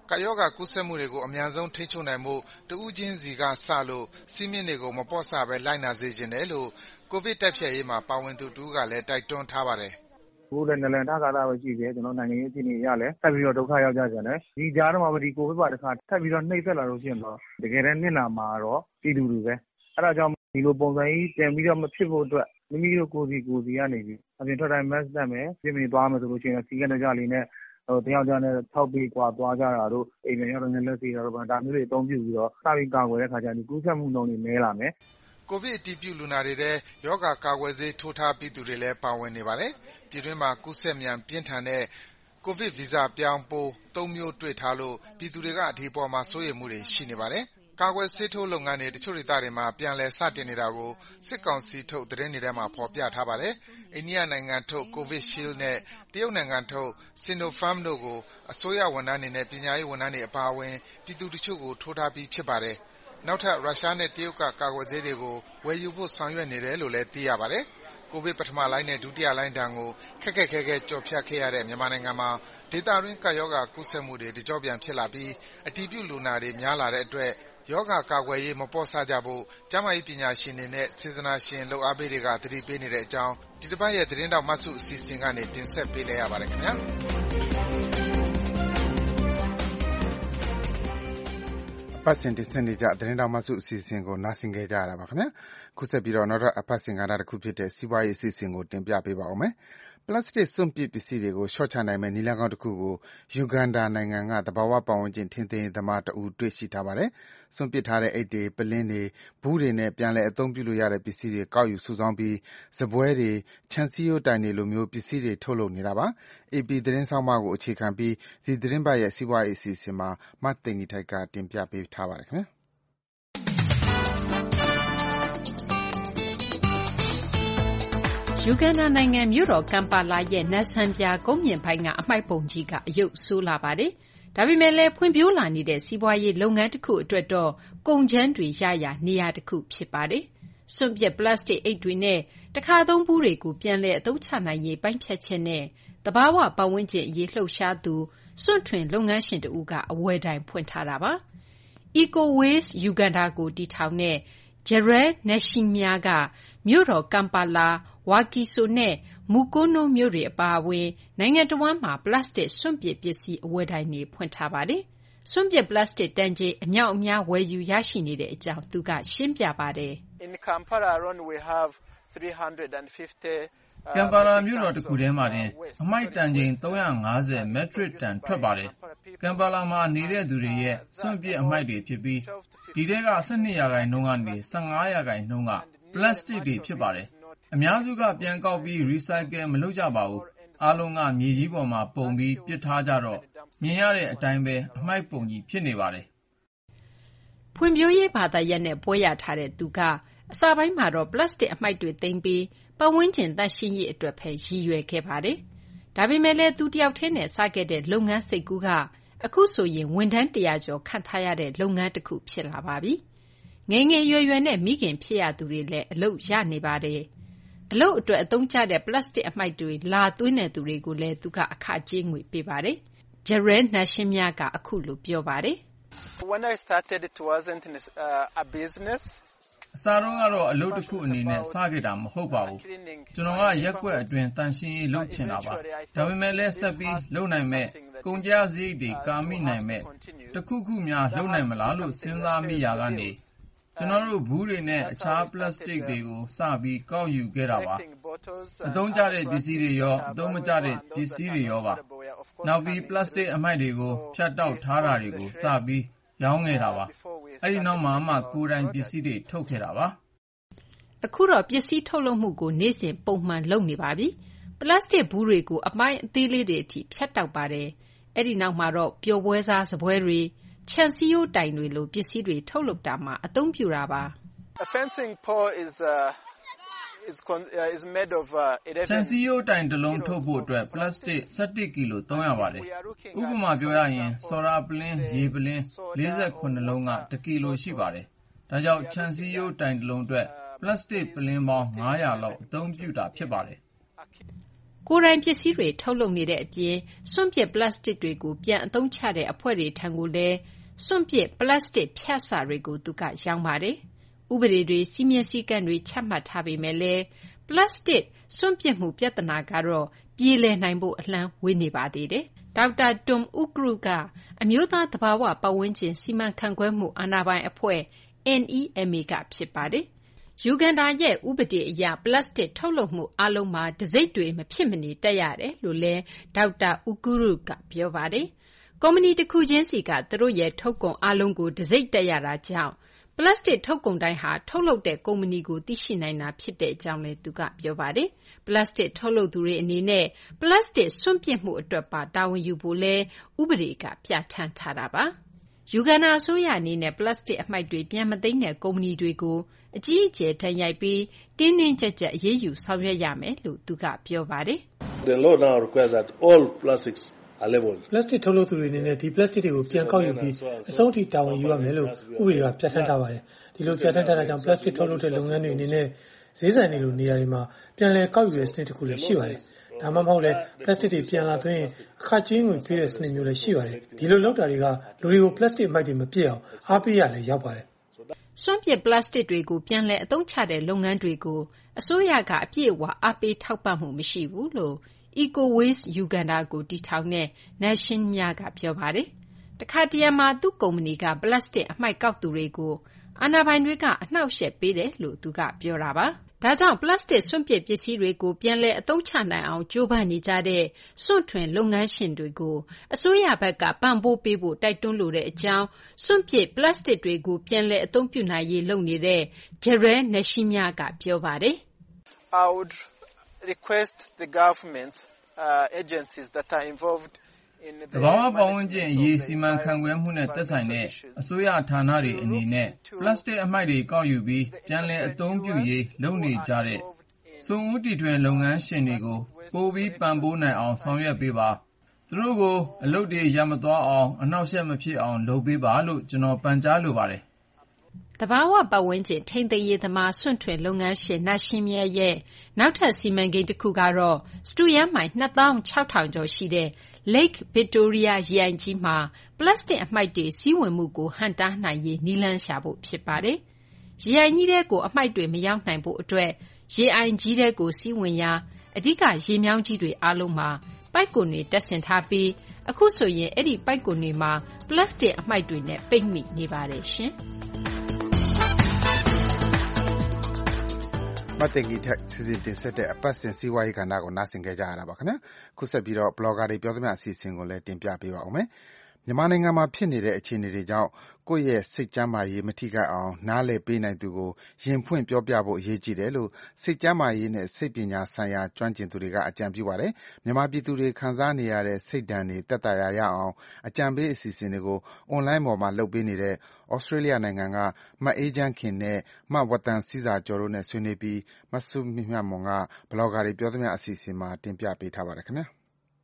ကပ်ရောဂါကူးစက်မှုတွေကိုအများဆုံးထိန်းချုပ်နိုင်ဖို့တဦးချင်းစီကစလို့စည်းမျဉ်းတွေကိုမပေါ့ဆပဲလိုက်နာစေချင်တယ်လို့ကိုဗစ်တိုက်ဖျက်ရေးမှာပါဝင်သူတဦးကလည်းတိုက်တွန်းထားပါတယ်။အခုလည်းနလန်ထကာလပဲရှိသေးတယ်ကျွန်တော်နိုင်ငံရေးအခြေအနေအရလည်းထပ်ပြီးတော့ဒုက္ခရောက်ကြကြတယ်ဒီကြားထဲမှာပဲဒီကိုဗစ်ပါတစ်ခါထပ်ပြီးတော့နှိပ်စက်လာလို့ရှိရင်တော့တကယ်တမ်းနစ်နာမှာတော့ပြည်သူတွေပဲအဲဒါကြောင့်ဒီလိုပုံစံကြီးပြန်ပြီးတော့မဖြစ်ဖို့အတွက်မိမိတို့ကိုယ်စီကိုယ်စီကနေပြီးအပြင်ထွက်တိုင်း mask တပ်မယ်ပြင်ပြီးသွားမယ်ဆိုလို့ရှိရင်စီကန်းကြလေးနဲ့ဟိုတယောက်ကြနဲ့၆ပေกว่าသွားကြတာတို့အိမ်ပြန်ရောက်တော့လက်စီတာတို့ဒါမျိုးတွေအသုံးပြုပြီးတော့စပြီးကာကွယ်တဲ့ခါကျရင်ဒီကူးစက်မှုနှုန်းတွေနည်းလာမယ်ကိုဗစ်အတည်ပြုလူနာတွေထဲယောဂကာကွယ်ဆေးထိုးထားပြီးသူတွေလည်းပါဝင်နေပါတယ်ပြည်တွင်းမှာကူးစက်မြန်ပြင်းထန်တဲ့ကိုဗစ်ဗီဇပြောင်းပိုးသုံးမျိုးတွေ့ထားလို့ပြည်သူတွေကဒီပေါ်မှာစိုးရိမ်မှုတွေရှိနေပါတယ်ကာကွယ်ဆေးထိုးလုပ်ငန်းတွေတချို့ဒေသတွေမှာပြန်လည်စတင်နေတာကိုစစ်ကောင်စီထုတ်သတင်းတွေထဲမှာဖော်ပြထားပါတယ်။အိန္ဒိယနိုင်ငံထုတ် Covishield နဲ့တရုတ်နိုင်ငံထုတ် Sinopharm တို့ကိုအစိုးရဝန်ထမ်းတွေနဲ့ပညာရေးဝန်ထမ်းတွေအပါအဝင်ပြည်သူတချို့ကိုထိုးထားပြီးဖြစ်ပါတယ်။နောက်ထပ်ရုရှားနဲ့တရုတ်ကကာကွယ်ဆေးတွေကိုဝယ်ယူဖို့ဆောင်ရွက်နေတယ်လို့လည်းသိရပါတယ်။ကိုဗစ်ပထမလှိုင်းနဲ့ဒုတိယလှိုင်းဒဏ်ကိုခက်ခက်ခဲခဲကျော်ဖြတ်ခဲ့ရတဲ့မြန်မာနိုင်ငံမှာဒေသတွင်းကပ်ရောဂါကူးစက်မှုတွေတကြော့ပြန်ဖြစ်လာပြီးအတည်ပြုလူနာတွေများလာတဲ့အတွက်ယောဂကာကွယ်ရေးမပေါ့ဆကြဖို့ကျန်းမာရေးပညာရှင်တွေနဲ့စေတနာရှင်လုပ်အားပေးတွေကသတိပေးနေတဲ့အကြောင်းဒီတစ်ပတ်ရဲ့သတင်းတောက်မဆုအစီအစဉ်ကနေတင်ဆက်ပေးလိုက်ရပါတယ်ခင်ဗျာပတ်စင်တင်ဆက်နေကြသတင်းတောက်မဆုအစီအစဉ်ကိုနားဆင်ကြကြရတာပါခင်ဗျာခုဆက်ပြီးတော့နောက်တော့အပတ်စဉ်ကဏ္ဍတစ်ခုဖြစ်တဲ့စီးပွားရေးအစီအစဉ်ကိုတင်ပြပေးပါဦးမယ်ပလတ်စတစ်စွန့်ပစ်ပစ္စည်းတွေကိုရှော့ချနိုင်မယ့်နည်းလမ်းကောင်းတစ်ခုကိုယူဂန်ဒါနိုင်ငံကသဘာဝပတ်ဝန်းကျင်ထိန်းသိမ်းရေးသမားတဦးတွေ့ရှိထားပါတယ်။စွန့်ပစ်ထားတဲ့အိတ်တွေ၊ပုလင်းတွေ၊ဘူးတွေနဲ့ပြန်လည်အသုံးပြုလို့ရတဲ့ပစ္စည်းတွေကောက်ယူစုဆောင်းပြီးစားပွဲတွေ၊ခြံစည်းရိုးတိုင်တွေလိုမျိုးပစ္စည်းတွေထုတ်လုပ်နေတာပါ။ အေပီသတင်းဆောင်းပါးကိုအခြေခံပြီးဒီသီတင်းပတ်ရဲ့စီးပွားရေးအစီအစဉ်မှာမသိင်္ဂီထိုက်ကတင်ပြပေးထားပါတယ်ခင်ဗျာ။ယူဂန်ဒါနိုင်ငံမြို့တော်ကမ်ပါလာရဲ့နတ်ဆန်ပြာကုန်းမြင့်ပိုင်းကအမှိုက်ပုံကြီးကအယုတ်ဆိုးလာပါတယ်။ဒါပေမဲ့လည်းဖွံ့ဖြိုးလာနေတဲ့စီးပွားရေးလုပ်ငန်းတစ်ခုအတွက်တော့ကုန်ကြမ်းတွေရရာနေရာတစ်ခုဖြစ်ပါတယ်။စွန့်ပစ်ပလတ်စတစ်အိတ်တွေနဲ့တခါသုံးဘူးတွေကိုပြန်လည်အသုံးချနိုင်ရေးပိုင်းဖြတ်ချက်နဲ့သဘာဝပတ်ဝန်းကျင်အရေးလှုပ်ရှားသူစွန့်ထွင်လုပ်ငန်းရှင်တဦးကအဝယ်တိုင်ဖွင့်ထားတာပါ။ Eco Waste Uganda ကိုတည်ထောင်တဲ့ Gerald Nashimya ကမြို့တော်ကမ်ပါလာ၊ဝါကီဆိုနဲ့မူကိုးနိုးမြို့တွေအပါအဝင်နိုင်ငံတဝန်းမှာပလတ်စတစ်စွန့်ပစ်ပစ္စည်းအဝယ်တိုင်တွေဖွင့်ထားပါတယ်။စွန့်ပစ်ပလတ်စတစ်တန်ချိန်အမြောက်အများဝယ်ယူရရှိနေတဲ့အကြောင်းသူကရှင်းပြပါတယ်။ In Kampala alone we have three hundred fifty ကမ်ပါလာမြို့တော်တစ်ခုထဲမှာတင်အမှိုက်တန်ချိန်သုံးရာငါးဆယ်မက်ထရစ်တန်ထွက်ပါတယ်။ကမ်ပါလာမှာနေတဲ့သူတွေရဲ့စွန့်ပစ်အမှိုက်တွေဖြစ်ပြီးဒီထဲက၁၂ရာခိုင်နှုန်းကနေ၁၅ရာခိုင်နှုန်းကပလတ်စတစ်တွေဖြစ်ပါတယ်။အများစုကပြန်ကောက်ပြီးရီဆိုက်ကယ်မလုပ်ကြပါဘူး။အားလုံးကမြေကြီးပေါ်မှာပုံပြီးပစ်ထားကြတော့မြင်ရတဲ့အတိုင်းပဲအမှိုက်ပုံကြီးဖြစ်နေပါတယ်။ဖွံ့ဖြိုးရေးဘာသာရပ်နဲ့ပွဲရထားတဲ့သူကအစပိုင်းမှာတော့ပလတ်စတစ်အမှိုက်တွေသိမ်းပြီးပတ်ဝန်းကျင်သန့်ရှင်းရေးအတွက်ပဲရည်ရွယ်ခဲ့ပါတယ်။ဒါပေမဲ့လည်းသူတယောက်တည်းနဲ့စခဲ့တဲ့လုပ်ငန်းစိတ်ကူးကအခုဆိုရင်ဝန်ထမ်းတရာကျော်ခန့်ထားရတဲ့လုပ်ငန်းတစ်ခုဖြစ်လာပါပြီ။ငယ်ငယ်ရွယ်ရွယ်နဲ့မိခင်ဖြစ်ရသူတွေလည်းအလုပ်ရနေပါတယ်။အလုပ်အတွက်အသုံးကျတဲ့ပလတ်စတစ်အမှိုက်တွေလာသွင်းတဲ့သူတွေကိုလည်းသူကအခကြေးငွေပေးပါတယ်။ Gerald Nashimya ကအခုလိုပြောပါတယ်။ When I started it wasn't a business အစတုန်းကတော့အလုပ်တစ်ခုအနေနဲ့စခဲ့တာမဟုတ်ပါဘူး။ကျွန်တော်ကရက်ကွက်အတွင်းတန်ရှင်းရေးလုပ်ချင်တာပါ။ဒါပေမဲ့လည်းဆက်ပြီးလုပ်နိုင်မဲ့ကုန်ကြစရိတ်တွေကာမိနိုင်မဲ့တခုခုများလုပ်နိုင်မလားလို့စဉ်းစားမိရာကနေကျွန်တော်တို့ဘူးတွေနဲ့အခြားပလတ်စတစ်တွေကိုစပြီးကောက်ယူခဲ့တာပါ။အသုံးကျတဲ့ပစ္စည်းတွေရောအသုံးမကျတဲ့ပစ္စည်းတွေရောပါ။နောက်ပြီးပလတ်စတစ်အမှိုက်တွေကိုဖြတ်တောက်ထားတာတွေကိုစပြီးရောင်းခဲ့တာပါ။အဲဒီနောက်မှာမှကိုယ်တိုင်ပစ္စည်းတွေထုတ်ခဲ့တာပါ။အခုတော့ပစ္စည်းထုတ်လုပ်မှုကိုနေ့စဉ်ပုံမှန်လုပ်နေပါပြီ။ပလတ်စတစ်ဘူးတွေကိုအပိုင်းအသေးလေးတွေအထိဖြတ်တောက်ပါတယ်။အဲဒီနောက်မှာတော့ပျော်ပွဲစားစားပွဲတွေခြံစည်းရိုးတိုင်တွေလိုပစ္စည်းတွေထုတ်လုပ်တာမှာအသုံးပြုတာပါ။ A fencing pole is uh, is uh, is made of eleven ခြံစည်းရိုးတိုင်တစ်လုံးထုတ်ဖို့အတွက်ပလတ်စတစ်၁၁ကီလိုသုံးရပါတယ်။ဥပမာပြောရရင်ဆော်ရာပလင်းရေပလင်း၄ခုလုံးကတစ်ကီလိုရှိပါတယ်။ဒါကြောင့်ခြံစည်းရိုးတိုင်တစ်လုံးအတွက်ပလတ်စတစ်ပလင်းပေါင်း၅ရာလောက်အသုံးပြုတာဖြစ်ပါတယ်။ကိုယ်တိုင်ပစ္စည်းတွေထုတ်လုပ်နေတဲ့အပြင်စွန့်ပစ်ပလတ်စတစ်တွေကိုပြန်အသုံးချတဲ့အဖွဲ့တွေထံကိုလည်းစွန့်ပစ်ပလတ်စတစ်ဖြတ်စာတွေကိုသူကရောင်းပါတယ်။ဥပဒေတွေစီမံစည်းကမ်းတွေချမှတ်ထားပေမဲ့လည်းပလတ်စတစ်စွန့်ပစ်မှုပြဿနာကတော့ပြေလည်နိုင်ဖို့အလှမ်းဝေးနေပါသေးတယ်။ဒေါက်တာတွမ်ဥကရုကအမျိုးသားသဘာဝပတ်ဝန်းကျင်စီမံခန့်ခွဲမှုအာဏာပိုင်အဖွဲ့ N E M A ကဖြစ်ပါတယ်။ယူဂန်ဒါရဲ့ဥပဒေအရပလတ်စတစ်ထုတ်လုပ်မှုအလုံးမှာတစိမ့်တွေမဖြစ်မနေတက်ရတယ်လို့လည်းဒေါက်တာဥကရုကပြောပါတယ်။ကုမ္ပဏီတစ်ခုချင်းစီကသူတို့ရဲ့ထုတ်ကုန်အလုံးကိုတစိမ့်တက်ရတာကြောင့်ပလတ်စတစ်ထုတ်ကုန်တိုင်းဟာထုတ်လုပ်တဲ့ကုမ္ပဏီကိုသိရှိနိုင်တာဖြစ်တဲ့အကြောင်းလည်းသူကပြောပါတယ်။ပလတ်စတစ်ထုတ်လုပ်သူတွေအနေနဲ့ပလတ်စတစ်စွန့်ပစ်မှုအတွက်ပါတာဝန်ယူဖို့လဲဥပဒေကပြဋ္ဌာန်းထားတာပါ။ယူဂန်ဒါအစိုးရအနေနဲ့ပလတ်စတစ်အမှိုက်တွေပြန်မသိမ်းတဲ့ကုမ္ပဏီတွေကိုအကြီးအကျယ်ထပ်ရိုက်ပြီးတင်းတင်းကြပ်ကြပ်အရေးယူဆောင်ရွက်ရမယ်လို့သူကပြောပါတယ်။ The law now requires that all plastics are labeled. ပလတ်စတစ်ထုတ်လုပ်သူတွေအနေနဲ့ဒီပလတ်စတစ်တွေကိုပြန်ကောက်ယူပြီးအဆုံးထိတာဝန်ယူရမယ်လို့ဥပဒေကပြဋ္ဌာန်းထားပါတယ်။ဒီလိုပြဋ္ဌာန်းထားတာကြောင့်ပလတ်စတစ်ထုတ်လုပ်တဲ့လုပ်ငန်းတွေအနေနဲ့ဈေးဆိုင်တွေလိုနေရာတွေမှာပြန်လည်ကောက်ယူတဲ့စနစ်တစ်ခုလည်းရှိပါတယ်။ဒါမှမဟုတ်လည်းပလတ်စတစ်တွေပြန်လာသွင်းရင်အခကြေးငွေပေးတဲ့စနစ်မျိုးလည်းရှိပါတယ်။ဒီလိုလုပ်တာတွေကလူတွေကိုပလတ်စတစ်အမှိုက်တွေမပြည့်အောင်အားပေးရလည်းရောက်ပါတယ်။စွန့်ပစ်ပလတ်စတစ်တွေကိုပြန်လည်အသုံးချတဲ့လုပ်ငန်းတွေကိုအစိုးရကအပြည့်အဝအားပေးထောက်ပံ့မှုမရှိဘူးလို့ Eco Waste Uganda ကိုတည်ထောင်တဲ့ Nation များကပြောပါတယ်။တခါတရံမှာသူ့ကုမ္ပဏီကပလတ်စတစ်အမှိုက်ကောက်သူတွေကိုအာဏာပိုင်တွေကအနှောက်အယှက်ပေးတယ်လို့သူကပြောတာပါ။ဒါကြောင့်ပလတ်စတစ်စွန့်ပစ်ပစ္စည်းတွေကိုပြန်လည်အသုံးချနိုင်အောင်ကြိုးပမ်းနေကြတဲ့စွန့်ထွင်လုပ်ငန်းရှင်တွေကိုအစိုးရဘက်ကပံ့ပိုးပေးဖို့တိုက်တွန်းလိုတဲ့အကြောင်းစွန့်ပစ်ပလတ်စတစ်တွေကိုပြန်လည်အသုံးပြုနိုင်ရေးလုပ်နေတဲ့ Jerel Nashimya ကပြောပါတယ်။ I would request the governments uh, agencies that are involved in the သဘာဝပတ်ဝန်းကျင်အရေးစီမံခန့်ခွဲမှုနဲ့သက်ဆိုင်တဲ့အစိုးရဌာနတွေအနေနဲ့ပလတ်စတစ်အမှိုက်တွေကောက်ယူပြီးပြန်လည်အသုံးပြုရေးလုပ်နေကြတဲ့စွန့်ဦးတီထွင်လုပ်ငန်းရှင်တွေကိုပိုပြီးပံ့ပိုးနိုင်အောင်ဆောင်ရွက်ပေးပါသူတို့ကိုအလုပ်တွေရမသွားအောင်အနှောက်အယှက်မဖြစ်အောင်လုပ်ပေးပါလို့ကျွန်တော်ပန်ကြားလိုပါတယ်သဘာဝပတ်ဝန်းကျင်ထိန်းသိမ်းရေးသမားစွန့်ထွင်လုပ်ငန်းရှင်နာရှင်မြဲရဲ့နောက်ထပ်စီမံကိန်းတစ်ခုကတော့စတူယန်မိုင်နှစ်သောင်းခြောက်ထောင်ကျော်ရှိတဲ့ Lake Victoria ရေအိုင်ကြီးမှာပလတ်စတစ်အမှိုက်တွေစီးဝင်မှုကိုဟန့်တားနိုင်ရေးနည်းလမ်းရှာဖို့ဖြစ်ပါတယ်။ရေအိုင်ကြီးထဲကိုအမှိုက်တွေမရောက်နိုင်ဖို့အတွက်ရေအိုင်ကြီးထဲကိုစီးဝင်ရာအဓိကရေမြောင်းကြီးတွေအားလုံးမှာပိုက်ကွန်တွေတက်ဆင်ထားပြီးအခုဆိုရင်အဲ့ဒီပိုက်ကွန်တွေမှာပလတ်စတစ်အမှိုက်တွေနဲ့ပိတ်မိနေပါတယ်ရှင်။မတ်တင်ကြီးထက်စီစဉ်တင်ဆက်တဲ့အပတ်စဉ်စီးပွားရေးကဏ္ဍကိုနားဆင်ကြကြရတာပါခင်ဗျာခုဆက်ပြီးတော့ blogger တွေပြောသမျှအစီအစဉ်ကိုလည်းတင်ပြပေးပါဦးမယ်မြန်မာနိုင်ငံမှာဖြစ်နေတဲ့အခြေအနေတွေကြောင့်ကိုယ့်ရဲ့စိတ်ကျန်းမာရေးမထိခိုက်အောင်နားလည်ပေးနိုင်သူကိုရင်ဖွင့်ပြောပြဖို့အရေးကြီးတယ်လို့စိတ်ကျန်းမာရေးနဲ့စိတ်ပညာဆိုင်ရာကျွမ်းကျင်သူတွေကအကြံပြုပါတယ်မြန်မာပြည်သူတွေခံစားနေရတဲ့စိတ်ဒဏ်တွေတက်တာရရအောင်အကြံပေးအစီအစဉ်တွေကိုအွန်လိုင်းပေါ်မှာလုပ်ပေးနေတဲ့ဩစတြေးလျနိုင်ငံကမတ်အေးချမ်းခင်နဲ့မတ်ဝတန်စီစာကျော်တို့နဲ့ဆွေးနွေးပြီးမဆုမြတ်မွန်ကဘလော့ဂါတွေပြောသမျှအစီအစဉ်မှာတင်ပြပေးထားပါတယ်ခင်ဗျာ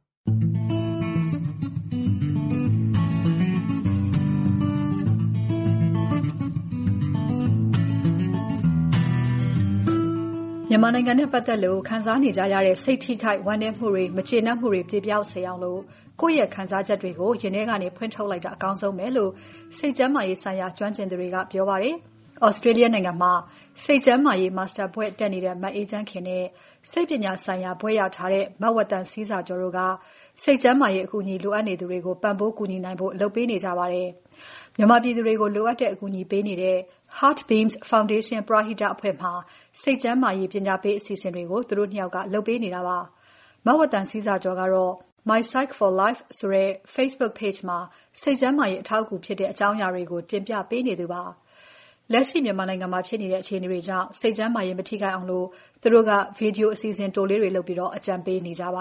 မြန်မာနိုင်ငံနဲ့ပတ်သက်လို့ခံစားနေကြရတဲ့စိတ်ထိခိုက်ဝမ်းနည်းမှုတွေမကျေနပ်မှုတွေပြေပြောက်စေအောင်လို့ကိုယ့်ရဲ့ခံစားချက်တွေကိုရင်ထဲကနေဖွင့်ထုတ်လိုက်တာအကောင်းဆုံးပဲလို့စိတ်ကျန်းမာရေးဆိုင်ရာကျွမ်းကျင်သူတွေကပြောပါတယ်။ Australia နိုင်ငံမှာစိတ်ကျန်းမာရေး Master ဘွဲ့တက်နေတဲ့မတ်အေးချမ်းခင်နဲ့စိတ်ပညာဆိုင်ရာဘွဲ့ရထားတဲ့မတ်ဝတန်စီစာကျော်တို့ကစိတ်ကျန်းမာရေးအကူအညီလိုအပ်နေသူတွေကိုပံ့ပိုးကူညီနိုင်ဖို့လုပ်ပေးနေကြပါတယ်။မြန်မာပြည်သူတွေကိုလိုအပ်တဲ့အကူအညီပေးနေတဲ့ Heartbeams Foundation ပရဟိတအဖွဲ့မှာစိတ်ကျန်းမာရေးပညာပေးအစီအစဉ်တွေကိုသူတို့နှစ်ယောက်ကလုပ်ပေးနေတာပါ။မဝတန်စီစာကျော်ကတော့ My Psych for Life ဆိုတဲ့ Facebook page မှာစိတ်ကျန်းမာရေးအထောက်အကူဖြစ်တဲ့အကြောင်းအရာတွေကိုတင်ပြပေးနေသူပါ။လက်ရှိမြန်မာနိုင်ငံမှာဖြစ်နေတဲ့အခြေအနေတွေကြောင့်စိတ်ကျန်းမာရေးမထိခိုက်အောင်လို့သူတို့ကဗီဒီယိုအစီအစဉ်တိုလေးတွေလုပ်ပြီးတော့အကြံပေးနေကြပါတယ်။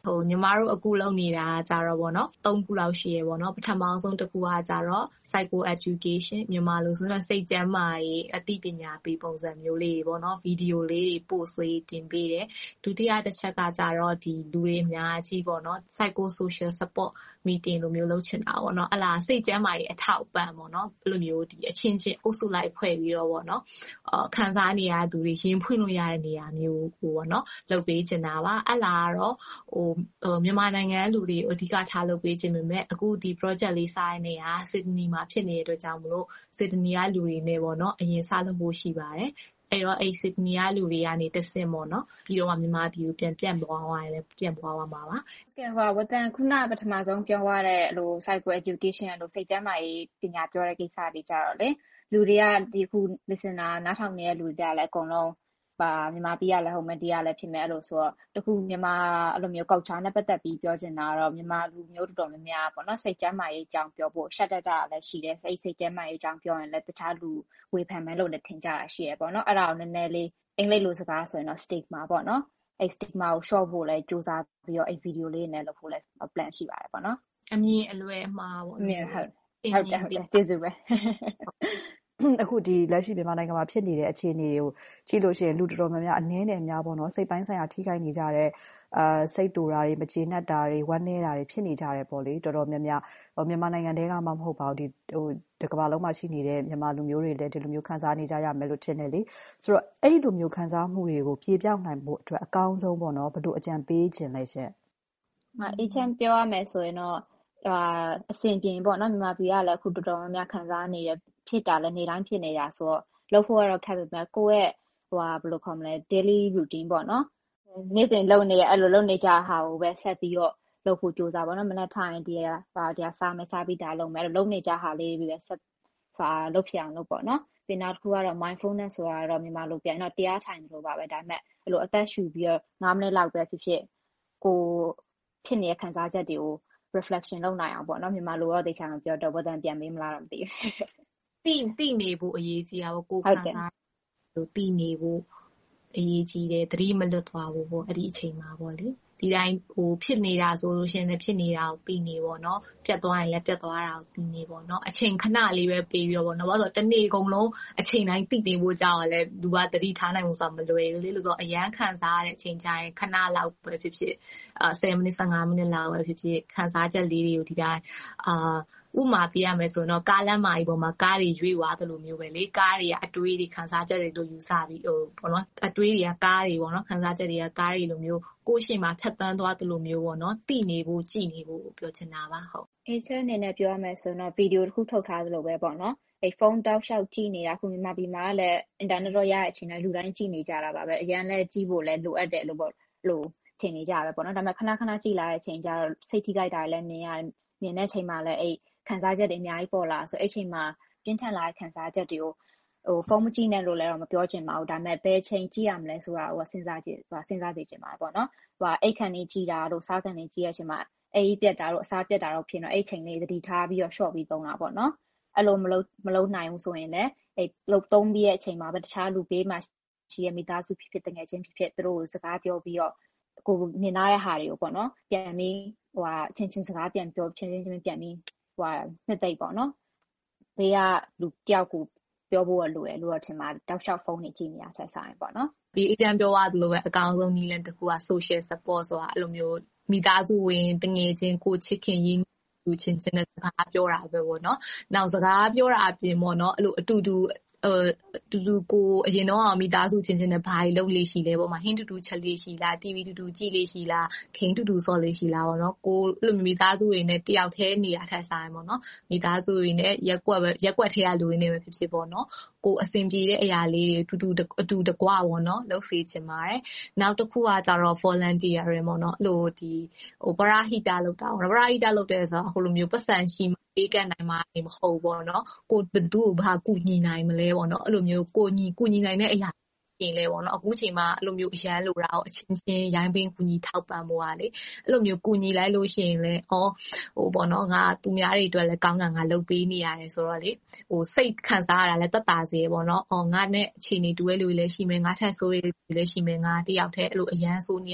ဟိုညီမတို့အခုလုပ်နေတာကြတော့ဗောနော်သုံးခုလောက်ရှိရဗောနော်ပထမဆုံးတစ်ခုကကြတော့ psycho education မြန်မာလိုဆိုတော့စိတ်ကျန်းမာရေးအသိပညာပေးပုံစံမျိုးလေးဗောနော်ဗီဒီယိုလေးတွေပို့လေးတင်ပေးတယ်ဒုတိယတစ်ချက်ကကြတော့ဒီလူတွေအများကြီးဗောနော် psycho social support meeting လိုမျိုးလုပ်ချင်တာဗောနော်အလားစိတ်ကျန်းမာရေးအထောက်ပံ့ဗောနော်ဘယ်လိုမျိုးဒီအချင်းချင်းအုပ်စုလိုက်ဖွဲ့ပြီးတော့ဗောနော်အာခံစားနေရသူတွေရင်ဖွင့်လို့ရတဲ့နေရာမျိုးကိုဗောနော်လုပ်ပေးချင်တာပါအလားကတော့ဟိုမြန်မာနိုင်ငံလူတွေအဓိကထားလုပ်ပေးခြင်းပေမဲ့အခုဒီ project လေးစားနေတာ Sydney မှာဖြစ်နေတဲ့အတွက်ကြောင့်မလို့ Sydney ကလူတွေနဲ့ပေါ့နော်အရင်စားလုပ်ဖို့ရှိပါတယ်အဲ့တော့အဲ့ Sydney ကလူတွေကနေတဆင့်ပေါ့နော်ပြီးတော့မြန်မာပြည်ကိုပြန်ပြန်သွားသွားရင်လည်းပြန်သွားသွားမှာပါကဲပါဝတန်ခုနပထမဆုံးပြောရတဲ့ဟို psycho education လို့စိတ်ကျန်းမာရေးပညာပြောတဲ့ကိစ္စတွေကြတော့လေလူတွေကဒီခု listener နားထောင်နေတဲ့လူတွေကလည်းအကုန်လုံးပါမြန်မာပြည်ရလည်းဟုတ်မယ်တရားလည်းဖြစ်မယ်အဲ့လိုဆိုတော့တခုမြန်မာအဲ့လိုမျိုး culture နဲ့ပတ်သက်ပြီးပြောချင်တာတော့မြန်မာလူမျိုးတော်တော်များများပေါ့နော်စိတ်ကျန်းမာရေးအကြောင်းပြောဖို့ရှက်တတ်တာလည်းရှိတယ်စိတ်စိတ်ကျန်းမာရေးအကြောင်းပြောရင်လည်းတခြားလူဝေဖန်မယ်လို့လည်းထင်ကြတာရှိရပေါ့နော်အဲ့ဒါကိုနည်းနည်းလေးအင်္ဂလိပ်လိုစကားဆိုရင်တော့ stigma ပေါ့နော်အဲ့ stigma ကို short ဖို့လည်းစူးစမ်းပြီးတော့အဲ့ video လေးနဲ့လုပ်ဖို့လည်း plan ရှိပါတယ်ပေါ့နော်အမြင်အလွယ်မှာပေါ့အမြင်ဟုတ်ဟုတ်တယ်ဟုတ်တယ်ကျေးဇူးပဲအခုဒီလက်ရှိမြန်မာနိုင်ငံမှာဖြစ်နေတဲ့အခြေအနေကိုကြည့်လို့ရှိရင်လူတော်တော်များများအနည်းနဲ့အများပေါ့နော်စိတ်ပိုင်းဆိုင်ရာထိခိုက်နေကြတဲ့အာစိတ်တူတာတွေမကျေနပ်တာတွေဝမ်းနည်းတာတွေဖြစ်နေကြတယ်ပေါ့လေတော်တော်များများမြန်မာနိုင်ငံတည်းကမှမဟုတ်ပါဘူးဒီဟိုဒီကမ္ဘာလုံးမှာရှိနေတဲ့မြန်မာလူမျိုးတွေလည်းဒီလိုမျိုးခံစားနေကြရမယ်လို့ထင်တယ်လေဆိုတော့အဲ့ဒီလိုမျိုးခံစားမှုတွေကိုပြေပြောင်းနိုင်ဖို့အတွက်အကောင်းဆုံးပေါ့နော်ဘယ်လိုအကြံပေးခြင်းလဲရှင်။မအချင်းပြောရမယ်ဆိုရင်တော့အာအစဉ်ပြေပေါ့နော်မြန်မာပြည်ကလည်းအခုတော်တော်များများခံစားနေရဖြစ်တာလည်းနေတိုင်းဖြစ်နေတာဆိုတော့လုပ်ဖို့ကတော့ခက်ပေမဲ့ကိုယ့်ရဲ့ဟိုဟာဘယ်လိုခေါ်မလဲ daily routine ပေါ့နော်နေ့စဉ်လုပ်နေရအဲ့လိုလုပ်နေကြဟာကိုပဲဆက်ပြီးတော့လုပ်ဖို့ကြိုးစားပါတော့မနေ့ထိုင်ဒီဟာဒီစားမယ်စားပြီးဒါလုပ်မယ်လုပ်နေကြဟာလေးပြီးပဲဆက်စာလုပ်ဖြစ်အောင်လုပ်ပေါ့နော်ပြီးနောက်တစ်ခုကတော့ mindfulness ဆိုတာတော့မြန်မာလိုပြန်တော့တရားထိုင်လို့ပါပဲဒါပေမဲ့အဲ့လိုအသက်ရှူပြီးတော့၅မိနစ်လောက်ပဲဖြစ်ဖြစ်ကိုဖြစ်နေတဲ့ခံစားချက်တွေကို reflection လုပ်နိုင်အောင်ပေါ့နော်မြန်မာလိုတော့တေချာအောင်ပြောတော့ဝတ်တန်ပြန်မေးမလားတော့မသိဘူးတိတိနေဖို့အရေးကြီးတာပေါ့ကိုခံစားလို့တိနေဖို့အရေးကြီးတယ်သတိမလွတ်သွားဘူးပေါ့အဲ့ဒီအချိန်မှာပေါ့လေဒီတိုင်းဟိုဖြစ်နေတာဆိုလို့ရှိရင်လည်းဖြစ်နေတာကိုသိနေပေါ့နော်ပြတ်သွားရင်လည်းပြတ်သွားတာကိုသိနေပေါ့နော်အချိန်ခဏလေးပဲပေးပြီးတော့ပေါ့နော်ဘာလို့ဆိုတော့တနေ့ကုန်လုံးအချိန်တိုင်းသိနေဖို့ကြောက်ရလဲလူကသတိထားနိုင်မှုဆိုတာမလွယ်ဘူးလေလို့ဆိုတော့အရန်ခံစားရတဲ့အချိန်ကျရင်ခဏလောက်ပဲဖြစ်ဖြစ်အာဆယ်မိနစ်ဆယ်ငါးမိနစ်လောက်ပဲဖြစ်ဖြစ်ခံစားချက်လေးတွေကိုဒီတိုင်းအာဥမာပြရမယ်ဆိုတော့ကားလမ်းမကြီးပေါ်မှာကားတွေရွေ့သွားသလိုမျိုးပဲလေကားတွေကအတွေးတွေခံစားချက်တွေလို့ယူဆပြီးဟိုဘောနော်အတွေးတွေကကားတွေပေါ့နော်ခံစားချက်တွေကကားတွေလိုမျိုးကိုယ့်ရှင်မှာဖြတ်တန်းသွားသလိုမျိုးပေါ့နော်သိနေဖို့ကြည်နေဖို့ပြောချင်တာပါဟုတ်အေးချက်အနေနဲ့ပြောရမယ်ဆိုတော့ဗီဒီယိုတစ်ခုထုတ်ထားသလိုပဲပေါ့နော်အဲ့ဖုန်းတောက်လျှောက်ကြည့်နေတာခုမြန်မာပြည်မှာလည်းအင်တာနက်တော့ရတဲ့အချိန်တိုင်းလူတိုင်းကြည့်နေကြတာပါပဲအရင်လည်းကြည့်ဖို့လည်းလိုအပ်တယ်လို့ပေါ့လို့ထင်နေကြပဲပေါ့နော်ဒါပေမဲ့ခဏခဏကြည့်လာတဲ့အချိန်ကျတော့စိတ်ထိခိုက်တာလည်းမြင်ရမြင်တဲ့အချိန်မှာလည်းအဲ့ခံစားချက်တွေအများကြီးပေါ်လာဆိုအဲ့ချိန်မှာပြင်းထန်လာတဲ့ခံစားချက်တွေကိုဟိုဖုန်းမကြည့်နဲ့လို့လည်းတော့မပြောချင်ပါဘူးဒါပေမဲ့ဘယ်ချိန်ကြည့်ရမလဲဆိုတာကိုစဉ်းစားကြည့်စဉ်းစားသိချင်ပါတယ်ပေါ့နော်ဟိုအိတ်ခန့်နေကြည့်တာတို့စားခန့်နေကြည့်ရချိန်မှာအိတ်ပြက်တာတို့အစားပြက်တာတို့ဖြစ်တော့အဲ့ချိန်လေးသတိထားပြီးတော့ short ပြီးသုံးတာပေါ့နော်အဲ့လိုမလုံးမလုံးနိုင်ဘူးဆိုရင်လည်းအဲ့လုံးသုံးပြီးရဲ့အချိန်မှာပဲတခြားလူဘေးမှာရှိရမိသားစုဖြစ်ဖြစ်တငယ်ချင်းဖြစ်ဖြစ်သူတို့စကားပြောပြီးတော့ကိုမြင်လာတဲ့ဟာတွေကိုပေါ့နော်ပြန်ပြီးဟိုဟာချင်းချင်းစကားပြန်ပြောချင်းချင်းချင်းပြန်ပြီးဟိုနှစ်သိပ်ပေါ့နော်ဘေးကလူတယောက်ကိုပြောဖို့လိုတယ်လို့တော့ထင်ပါတယ်တောက်လျှောက်ဖုန်းနေကြည့်နေရတဲ့ဆိုင်ပေါ့နော်ဒီအကြံပြောရသလိုပဲအကောင်းဆုံးနည်းလမ်းတစ်ခုက social support ဆိုတာအဲ့လိုမျိုးမိသားစုဝင်တငယ်ချင်းကိုချစ်ခင်ရင်းလူချင်းချင်းနဲ့စကားပြောတာပဲပေါ့နော်နောက်စကားပြောတာအပြင်ပေါ့နော်အဲ့လိုအတူတူအဲတူတူကိုအရင်တော့မိသားစုချင်းချင်းနဲ့ဘာတွေလုပ်လေးရှိလဲပေါ့မှာဟင်းတူတူချက်လေးရှိလား တီဗီ တူတူကြည့်လေးရှိလားခိန်းတူတူစော်လေးရှိလားပေါ့နော်ကိုအဲ့လိုမိသားစုတွေနဲ့တယောက်တည်းနေရထက်ဆိုင်ပေါ့နော်မိသားစုတွေနဲ့ရက်ကွက်ပဲရက်ကွက်ထဲရလူတွေနဲ့ပဲဖြစ်ဖြစ်ပေါ့နော်ကိုအဆင်ပြေတဲ့အရာလေးတွေတူတူအတူတကွပေါ့နော်လုပ်စေချင်ပါတယ်နောက်တစ်ခုကကြတော့ volunteer ရယ်ပေါ့နော်အဲ့လိုဒီဟိုပရာဟိတလုပ်တာပေါ့ပရာဟိတလုပ်တဲ့ဆိုတော့ဟိုလိုမျိုးပတ်စံရှိပေးကနိုင်မှာမဟုတ်ပေါ့နော်ကိုဘယ်သူ့ကိုဘာကူညီနိုင်မလဲပေါ့နော်အဲ့လိုမျိုးကိုညီကူညီနိုင်တဲ့အရာပြင်လဲပေါ့နော်အခုချိန်မှာအဲ့လိုမျိုးအရန်လိုတာကိုအချင်းချင်းရိုင်းပင်းကူညီထောက်ပံ့မှုပါလေအဲ့လိုမျိုးကူညီလိုက်လို့ရှိရင်လဲဩဟိုပေါ့နော်ငါသူများတွေအတွက်လည်းကောင်းတာငါလုပ်ပေးနေရတယ်ဆိုတော့လေဟိုစိတ်ခံစားရတာလည်းတက်တာစေပေါ့နော်ဩငါနဲ့အခြေအနေတူရဲ့လူတွေလည်းရှိမယ်ငါထက်ဆိုးရလူတွေလည်းရှိမယ်ငါတယောက်တည်းအဲ့လိုအရန်ဆိုးနေရ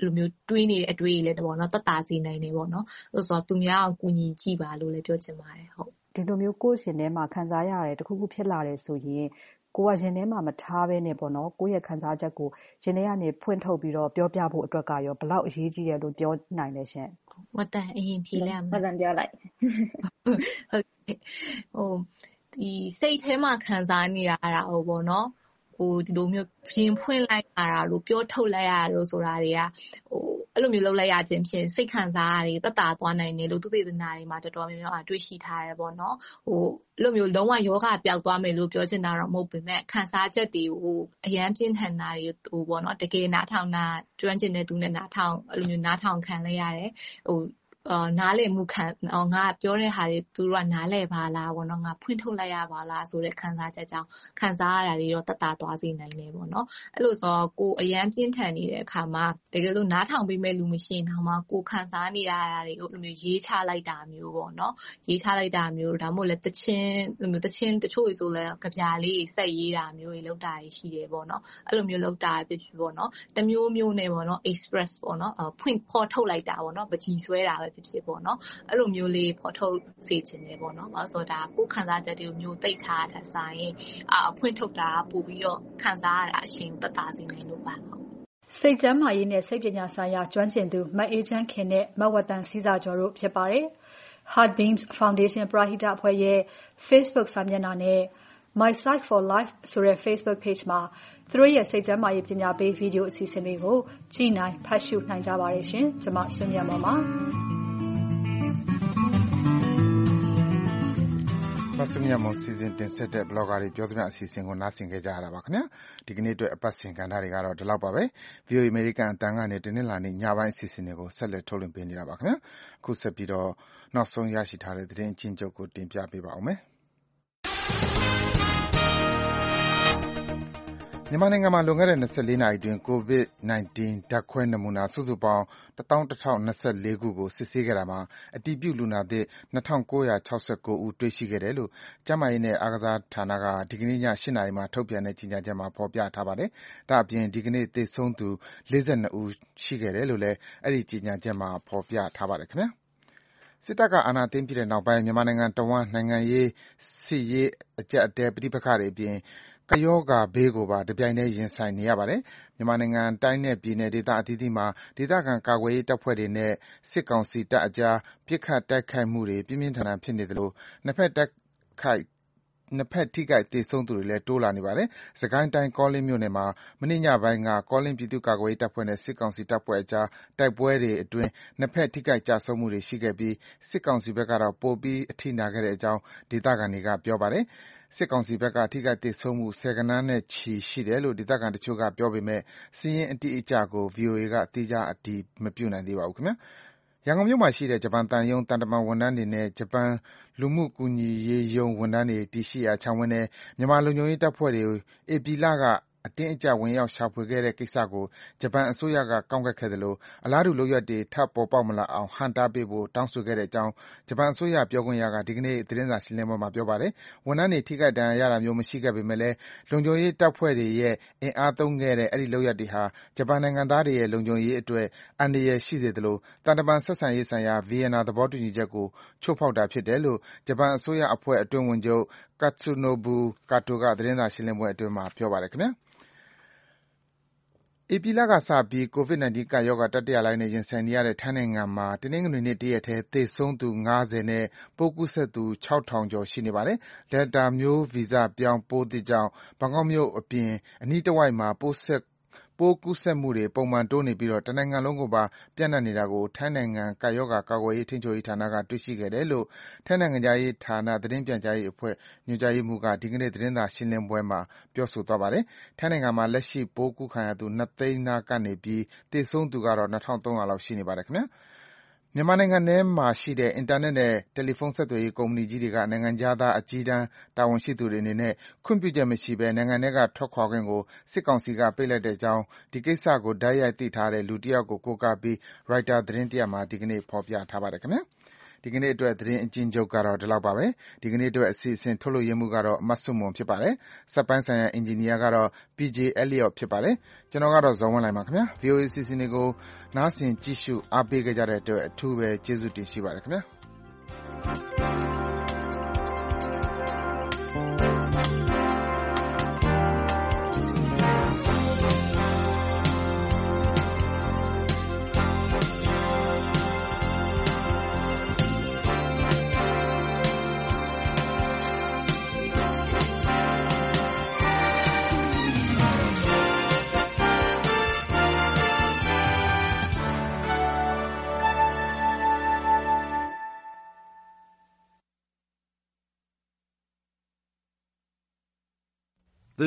လိုမျိုးတွေးနေတဲ့အတွေးကြီးလည်းပေါ့နော်တက်တာစေနိုင်တယ်ပေါ့နော်ဆိုတော့သူများအောင်ကူညီကြည့်ပါလို့လည်းပြောချင်ပါတယ်ဟုတ်ဒီလိုမျိုးကိုယ့်ရှင်ထဲမှာခံစားရတယ်တခုခုဖြစ်လာတယ်ဆိုရင်ကိုယ်ကရင်ထဲမှာမထားဘဲနဲ့ပေါ့နော်ကိုယ့်ရဲ့ခံစားချက်ကိုရင်ထဲကနေဖွင့်ထုတ်ပြီးတော့ပြောပြဖို့အတွက်ကရောဘယ်လောက်အရေးကြီးတယ်လို့ပြောနိုင်လဲရှင်ဝတ်တန်အရင်ဖြေလိုက်ဝတ်တန်ပြောလိုက်ဟုတ်ဟိုဒီစိတ်ထဲမှာခံစားနေရတာဟိုပေါ့နော်ဟိုဒီလိုမျိုးရင်ဖွင့်လိုက်ရတာလို့ပြောထုတ်လိုက်ရလို့ဆိုတာတွေကဟိုအဲ့လိုမျိုးလုပ်လိုက်ရခြင်းဖြင့်စိတ်ခံစားရတွေတက်တာသွားနိုင်တယ်လို့သူသေသနာတွေမှာတော်တော်များများအတွေ့ရှိထားရပေါ့နော်ဟိုအဲ့လိုမျိုးလုံးဝယောဂပျောက်သွားမယ်လို့ပြောချင်တာတော့မဟုတ်ပေမဲ့ခံစားချက်တွေဟိုအရန်ပြင်းထန်တာတွေဟိုပေါ့နော်တကယ်နားထောင်တာကျွမ်းကျင်တဲ့သူနဲ့နားထောင်အဲ့လိုမျိုးနားထောင်ခံလိုက်ရတယ်ဟိုအာနားလည်မှုခံငါပြောတဲ့ဟာတွေသူတို့ကနားလည်ပါလားပေါ့နော်ငါဖွင့်ထုတ်လိုက်ရပါလားဆိုတဲ့ခံစားချက်ကြောင့်ခံစားရတာတွေတော့တတ်တာသွားစေနိုင်တယ်ပေါ့နော်အဲ့လိုဆိုတော့ကိုအရန်ပြင်းထန်နေတဲ့အခါမှာတကယ်လို့နားထောင်ပေးမဲ့လူမရှိရင်တော့မှကိုခံစားနေရတာတွေကိုအဲ့လိုမျိုးရေးချလိုက်တာမျိုးပေါ့နော်ရေးချလိုက်တာမျိုးဒါမှမဟုတ်လည်းတချင်းလိုမျိုးတချင်းတချို့ဆိုလဲကြပြားလေးစက်ရေးတာမျိုးတွေလောက်တာရှိတယ်ပေါ့နော်အဲ့လိုမျိုးလောက်တာဖြစ်ဖြစ်ပေါ့နော်တမျိုးမျိုးနဲ့ပေါ့နော် express ပေါ့နော်ဖွင့်ဖော်ထုတ်လိုက်တာပေါ့နော်ပကြီးဆွဲတာပဲဖြစ်ဖြစ်ပေါ့နော်အဲ့လိုမျိုးလေးဖော်ထုတ်စေချင်တယ်ပေါ့နော်အဲဆိုတော့ဒါကိုခံစားချက်တွေကိုမျိုးသိထားတာဆိုင်အာဖွင့်ထုတ်တာပို့ပြီးတော့ခံစားရတာအရှင်သက်သာစေနိုင်လို့ပါဟုတ်စိတ်ကျန်းမာရေးနဲ့စိတ်ပညာဆိုင်ရာကျွမ်းကျင်သူမအေးချမ်းခင်နဲ့မဝတ်တန်စည်းစာကျော်တို့ဖြစ်ပါတယ် Heartbeams Foundation ပရဟိတအဖွဲ့ရဲ့ Facebook စာမျက်နှာနဲ့ My Sight for Life ဆိုတဲ့ Facebook page မှာသူတို့ရဲ့စိတ်ကျန်းမာရေးပညာပေးဗီဒီယိုအစီအစဉ်တွေကိုကြည့်နိုင်ဖတ်ရှုနိုင်ကြပါတယ်ရှင်ကျွန်မဆွေမြတ်မောင်ပါမဆုမြတ်မုံစီစဉ်တင်ဆက်တဲ့ blogger တွေပြောသမျှအစီအစဉ်ကိုနားဆင်ခဲ့ကြရတာပါခင်ဗျာဒီကနေ့အတွက်အပတ်စဉ်ကဏ္ဍတွေကတော့ဒီလောက်ပါပဲ ဗီအိုအေ American အတန်းကနေတင်းလာနေညပိုင်းအစီအစဉ်တွေကိုဆက်လက်ထုတ်လွှင့်ပေးနေတာပါခင်ဗျာအခုဆက်ပြီးတော့နောက်ဆုံးရရှိထားတဲ့သတင်းအချင်းချုပ်ကိုတင်ပြပေးပါဦးမယ်မြန်မာနိုင်ငံမှာလွန်ခဲ့တဲ့၂၄နာရီအတွင်း ကိုဗစ် ၁၉ ဓာတ်ခွဲနမူနာစုစုပေါင်းတသောင်းတထောင်နှစ်ဆယ့်လေးခုကိုစစ်ဆေးခဲ့တာမှာအတည်ပြုလူနာသစ်နှစ်ထောင်ကိုးရာခြောက်ဆယ်ကိုဦးတွေ့ရှိခဲ့တယ်လို့ကျန်းမာရေးနဲ့အားကစားဌာနကဒီကနေ့ည၈နာရီမှာထုတ်ပြန်တဲ့ကြေညာချက်မှာဖော်ပြထားပါတယ်။ဒါ့အပြင်ဒီကနေ့သေဆုံးသူလေးဆယ်နှစ်ဦးရှိခဲ့တယ်လို့လည်းအဲဒီကြေညာချက်မှာဖော်ပြထားပါတယ်ခင်ဗျာ။စစ်တပ်ကအာဏာသိမ်းပြီးတဲ့နောက်ပိုင်းမြန်မာနိုင်ငံတဝန်းနိုင်ငံရေး၊စစ်ရေးအကျပ်အတည်းပဋိပက္ခတွေအပြင်ကပ်ရောဂါဘေးကိုပါတပြိုင်တည်းရင်ဆိုင်နေရပါတယ်။မြန်မာနိုင်ငံတိုင်းနဲ့ပြည်နယ်ဒေသအသီးသီးမှာဒေသခံကာကွယ်ရေးတပ်ဖွဲ့တွေနဲ့စစ်ကောင်စီတပ်အကြားပစ်ခတ်တိုက်ခိုက်မှုတွေပြင်းပြင်းထန်ထန်ဖြစ်နေသလိုနှစ်ဘက်တိုက်ခိုက်နှစ်ဘက်ထိခိုက်သေဆုံးသူတွေလည်းတိုးလာနေပါတယ်။စစ်ကိုင်းတိုင်းကောလင်းမြို့နယ်မှာမနေ့ညပိုင်းကကောလင်းပြည်သူ့ကာကွယ်ရေးတပ်ဖွဲ့နဲ့စစ်ကောင်စီတပ်ဖွဲ့အကြားတိုက်ပွဲတွေအတွင်းနှစ်ဘက်ထိခိုက်ကျဆုံးမှုတွေရှိခဲ့ပြီးစစ်ကောင်စီဘက်ကတော့ပိုပြီးအထိနာခဲ့တဲ့အကြောင်းဒေသခံတွေကပြောပါတယ်။စစ်ကောင်စီဘက်ကထိခိုက်သေဆုံးမှုဆယ်ဂဏန်းနဲ့ချီရှိတယ်လို့ဒေသခံတချို့ကပြောပေမဲ့စာရင်းအတိအကျကို ဗွီအိုအေကသီးခြားအတည်မပြုနိုင်သေးပါဘူးခင်ဗျာ။ရန်ကုန်မြို့မှာရှိတဲ့ဂျပန်သံရုံးသံတမန်ဝန်ထမ်းတွေနဲ့ဂျပန်လူမှုကူညီရေးရုံးဝန်ထမ်းတွေတည်ရှိရာခြံဝန်းထဲမြန်မာလုံခြုံရေးတပ်ဖွဲ့တွေဧပြီလကအတင်းအကျပ်ဝင်ရောက်ရှာဖွေခဲ့တဲ့ကိစ္စကိုဂျပန်အစိုးရကကန့်ကွက်ခဲ့သလိုအလားတူလုပ်ရပ်တွေထပ်ပေါ်ပေါက်မလာအောင်ဟန့်တားပေးဖို့တောင်းဆိုခဲ့တဲ့အကြောင်းဂျပန်အစိုးရပြောခွင့်ရကဒီကနေ့သတင်းစာရှင်းလင်းပွဲမှာပြောပါတယ်။ဝန်ထမ်းတွေထိခိုက်ဒဏ်ရာရတာမျိုးမရှိခဲ့ပေမဲ့လည်းလုံခြုံရေးတပ်ဖွဲ့တွေရဲ့အင်အားသုံးခဲ့တဲ့အဲဒီလုပ်ရပ်တွေဟာဂျပန်နိုင်ငံသားတွေရဲ့လုံခြုံရေးအတွက်အန္တရာယ်ရှိစေသလိုသံတမန်ဆက်ဆံရေးဆိုင်ရာဗီယက်နာသဘောတူညီချက်ကိုချိုးဖောက်တာဖြစ်တယ်လို့ဂျပန်အစိုးရအဖွဲ့အတွင်းဝန်ချုပ် Katsunobu Kato ကသတင်းစာရှင်းလင်းပွဲအတွင်းမှာပြောပါတယ်ခင်ဗျာ။ဧပြီလကစပြီးကိုဗစ် ၁၉ ကပ်ရောဂါတတိယလှိုင်းနဲ့ရင်ဆိုင်နေရတဲ့ထိုင်းနိုင်ငံမှာတနင်္ဂနွေနေ့တရက်ထဲသေဆုံးသူငါးဆယ်နဲ့ပိုးကူးစက်သူခြောက်ထောင်ကျော်ရှိနေပါတယ်။ Delta မျိုးဗီဇပြောင်းပိုးသစ်ကြောင့်ဘန်ကောက်မြို့အပြင်အနီးတဝိုက်မှာပိုးကူးစက်မှုတွေပုံမှန်တိုးနေပြီးတနိုင်ငံလုံးကိုပါပျံ့နှံ့နေတာကိုထိုင်းနိုင်ငံကပ်ရောဂါကာကွယ်ထိန်းချုပ်ရေးဌာနကတွေ့ရှိခဲ့တယ်လို့ထိုင်းနိုင်ငံခြားရေးဌာနသတင်းပြန်ကြားရေးအဖွဲ့ညွှန်ကြားရေးမှူးကဒီကနေ့သတင်းစာရှင်းလင်းပွဲမှာပြောဆိုသွားပါတယ်။ထိုင်းနိုင်ငံမှာလက်ရှိပိုးကူးခံရသူနှစ်သိန်းနားကပ်နေပြီးသေဆုံးသူကတော့နှစ်ထောင်သုံးရာလောက်ရှိနေပါတယ်ခင်ဗျာ။မြန်မာနိုင်ငံထဲမှာရှိတဲ့အင်တာနက်နဲ့တယ်လီဖုန်းဆက်သွယ်ရေးကုမ္ပဏီကြီးတွေကနိုင်ငံခြားသားအကြီးတန်းတာဝန်ရှိသူတွေအနေနဲ့ခွင့်ပြုချက်မရှိဘဲနိုင်ငံထဲကထွက်ခွာခွင့်ကိုစစ်ကောင်စီကပိတ်လိုက်တဲ့အကြောင်းဒီကိစ္စကိုတိုက်ရိုက်သိထားတဲ့လူတယောက်ကိုကိုးကားပြီး Reuters သတင်းတရပ်မှာဒီကနေ့ဖော်ပြထားပါတယ်ခင်ဗျာ။ဒီကနေ့အတွက်သတင်းအကျဉ်းချုပ်ကတော့ဒီလောက်ပါပဲဒီကနေ့အတွက်အစီအစဉ်ထုတ်လွှင့်ရမှုကတော့မတ်ဆုမွန်ဖြစ်ပါတယ်စက်ပိုင်းဆိုင်ရာအင်ဂျင်နီယာကတော့ ပီ ဂျေ Elliot ဖြစ်ပါတယ်ကျွန်တော်ကတော့ဇော်ဝင်းလိုက်ပါခင်ဗျာ ဗွီအိုအေ အစီအစဉ်တွေကိုနားဆင်ကြည့်ရှုအားပေးကြတဲ့အတွက်အထူးပဲကျေးဇူးတင်ရှိပါတယ်ခင်ဗျာ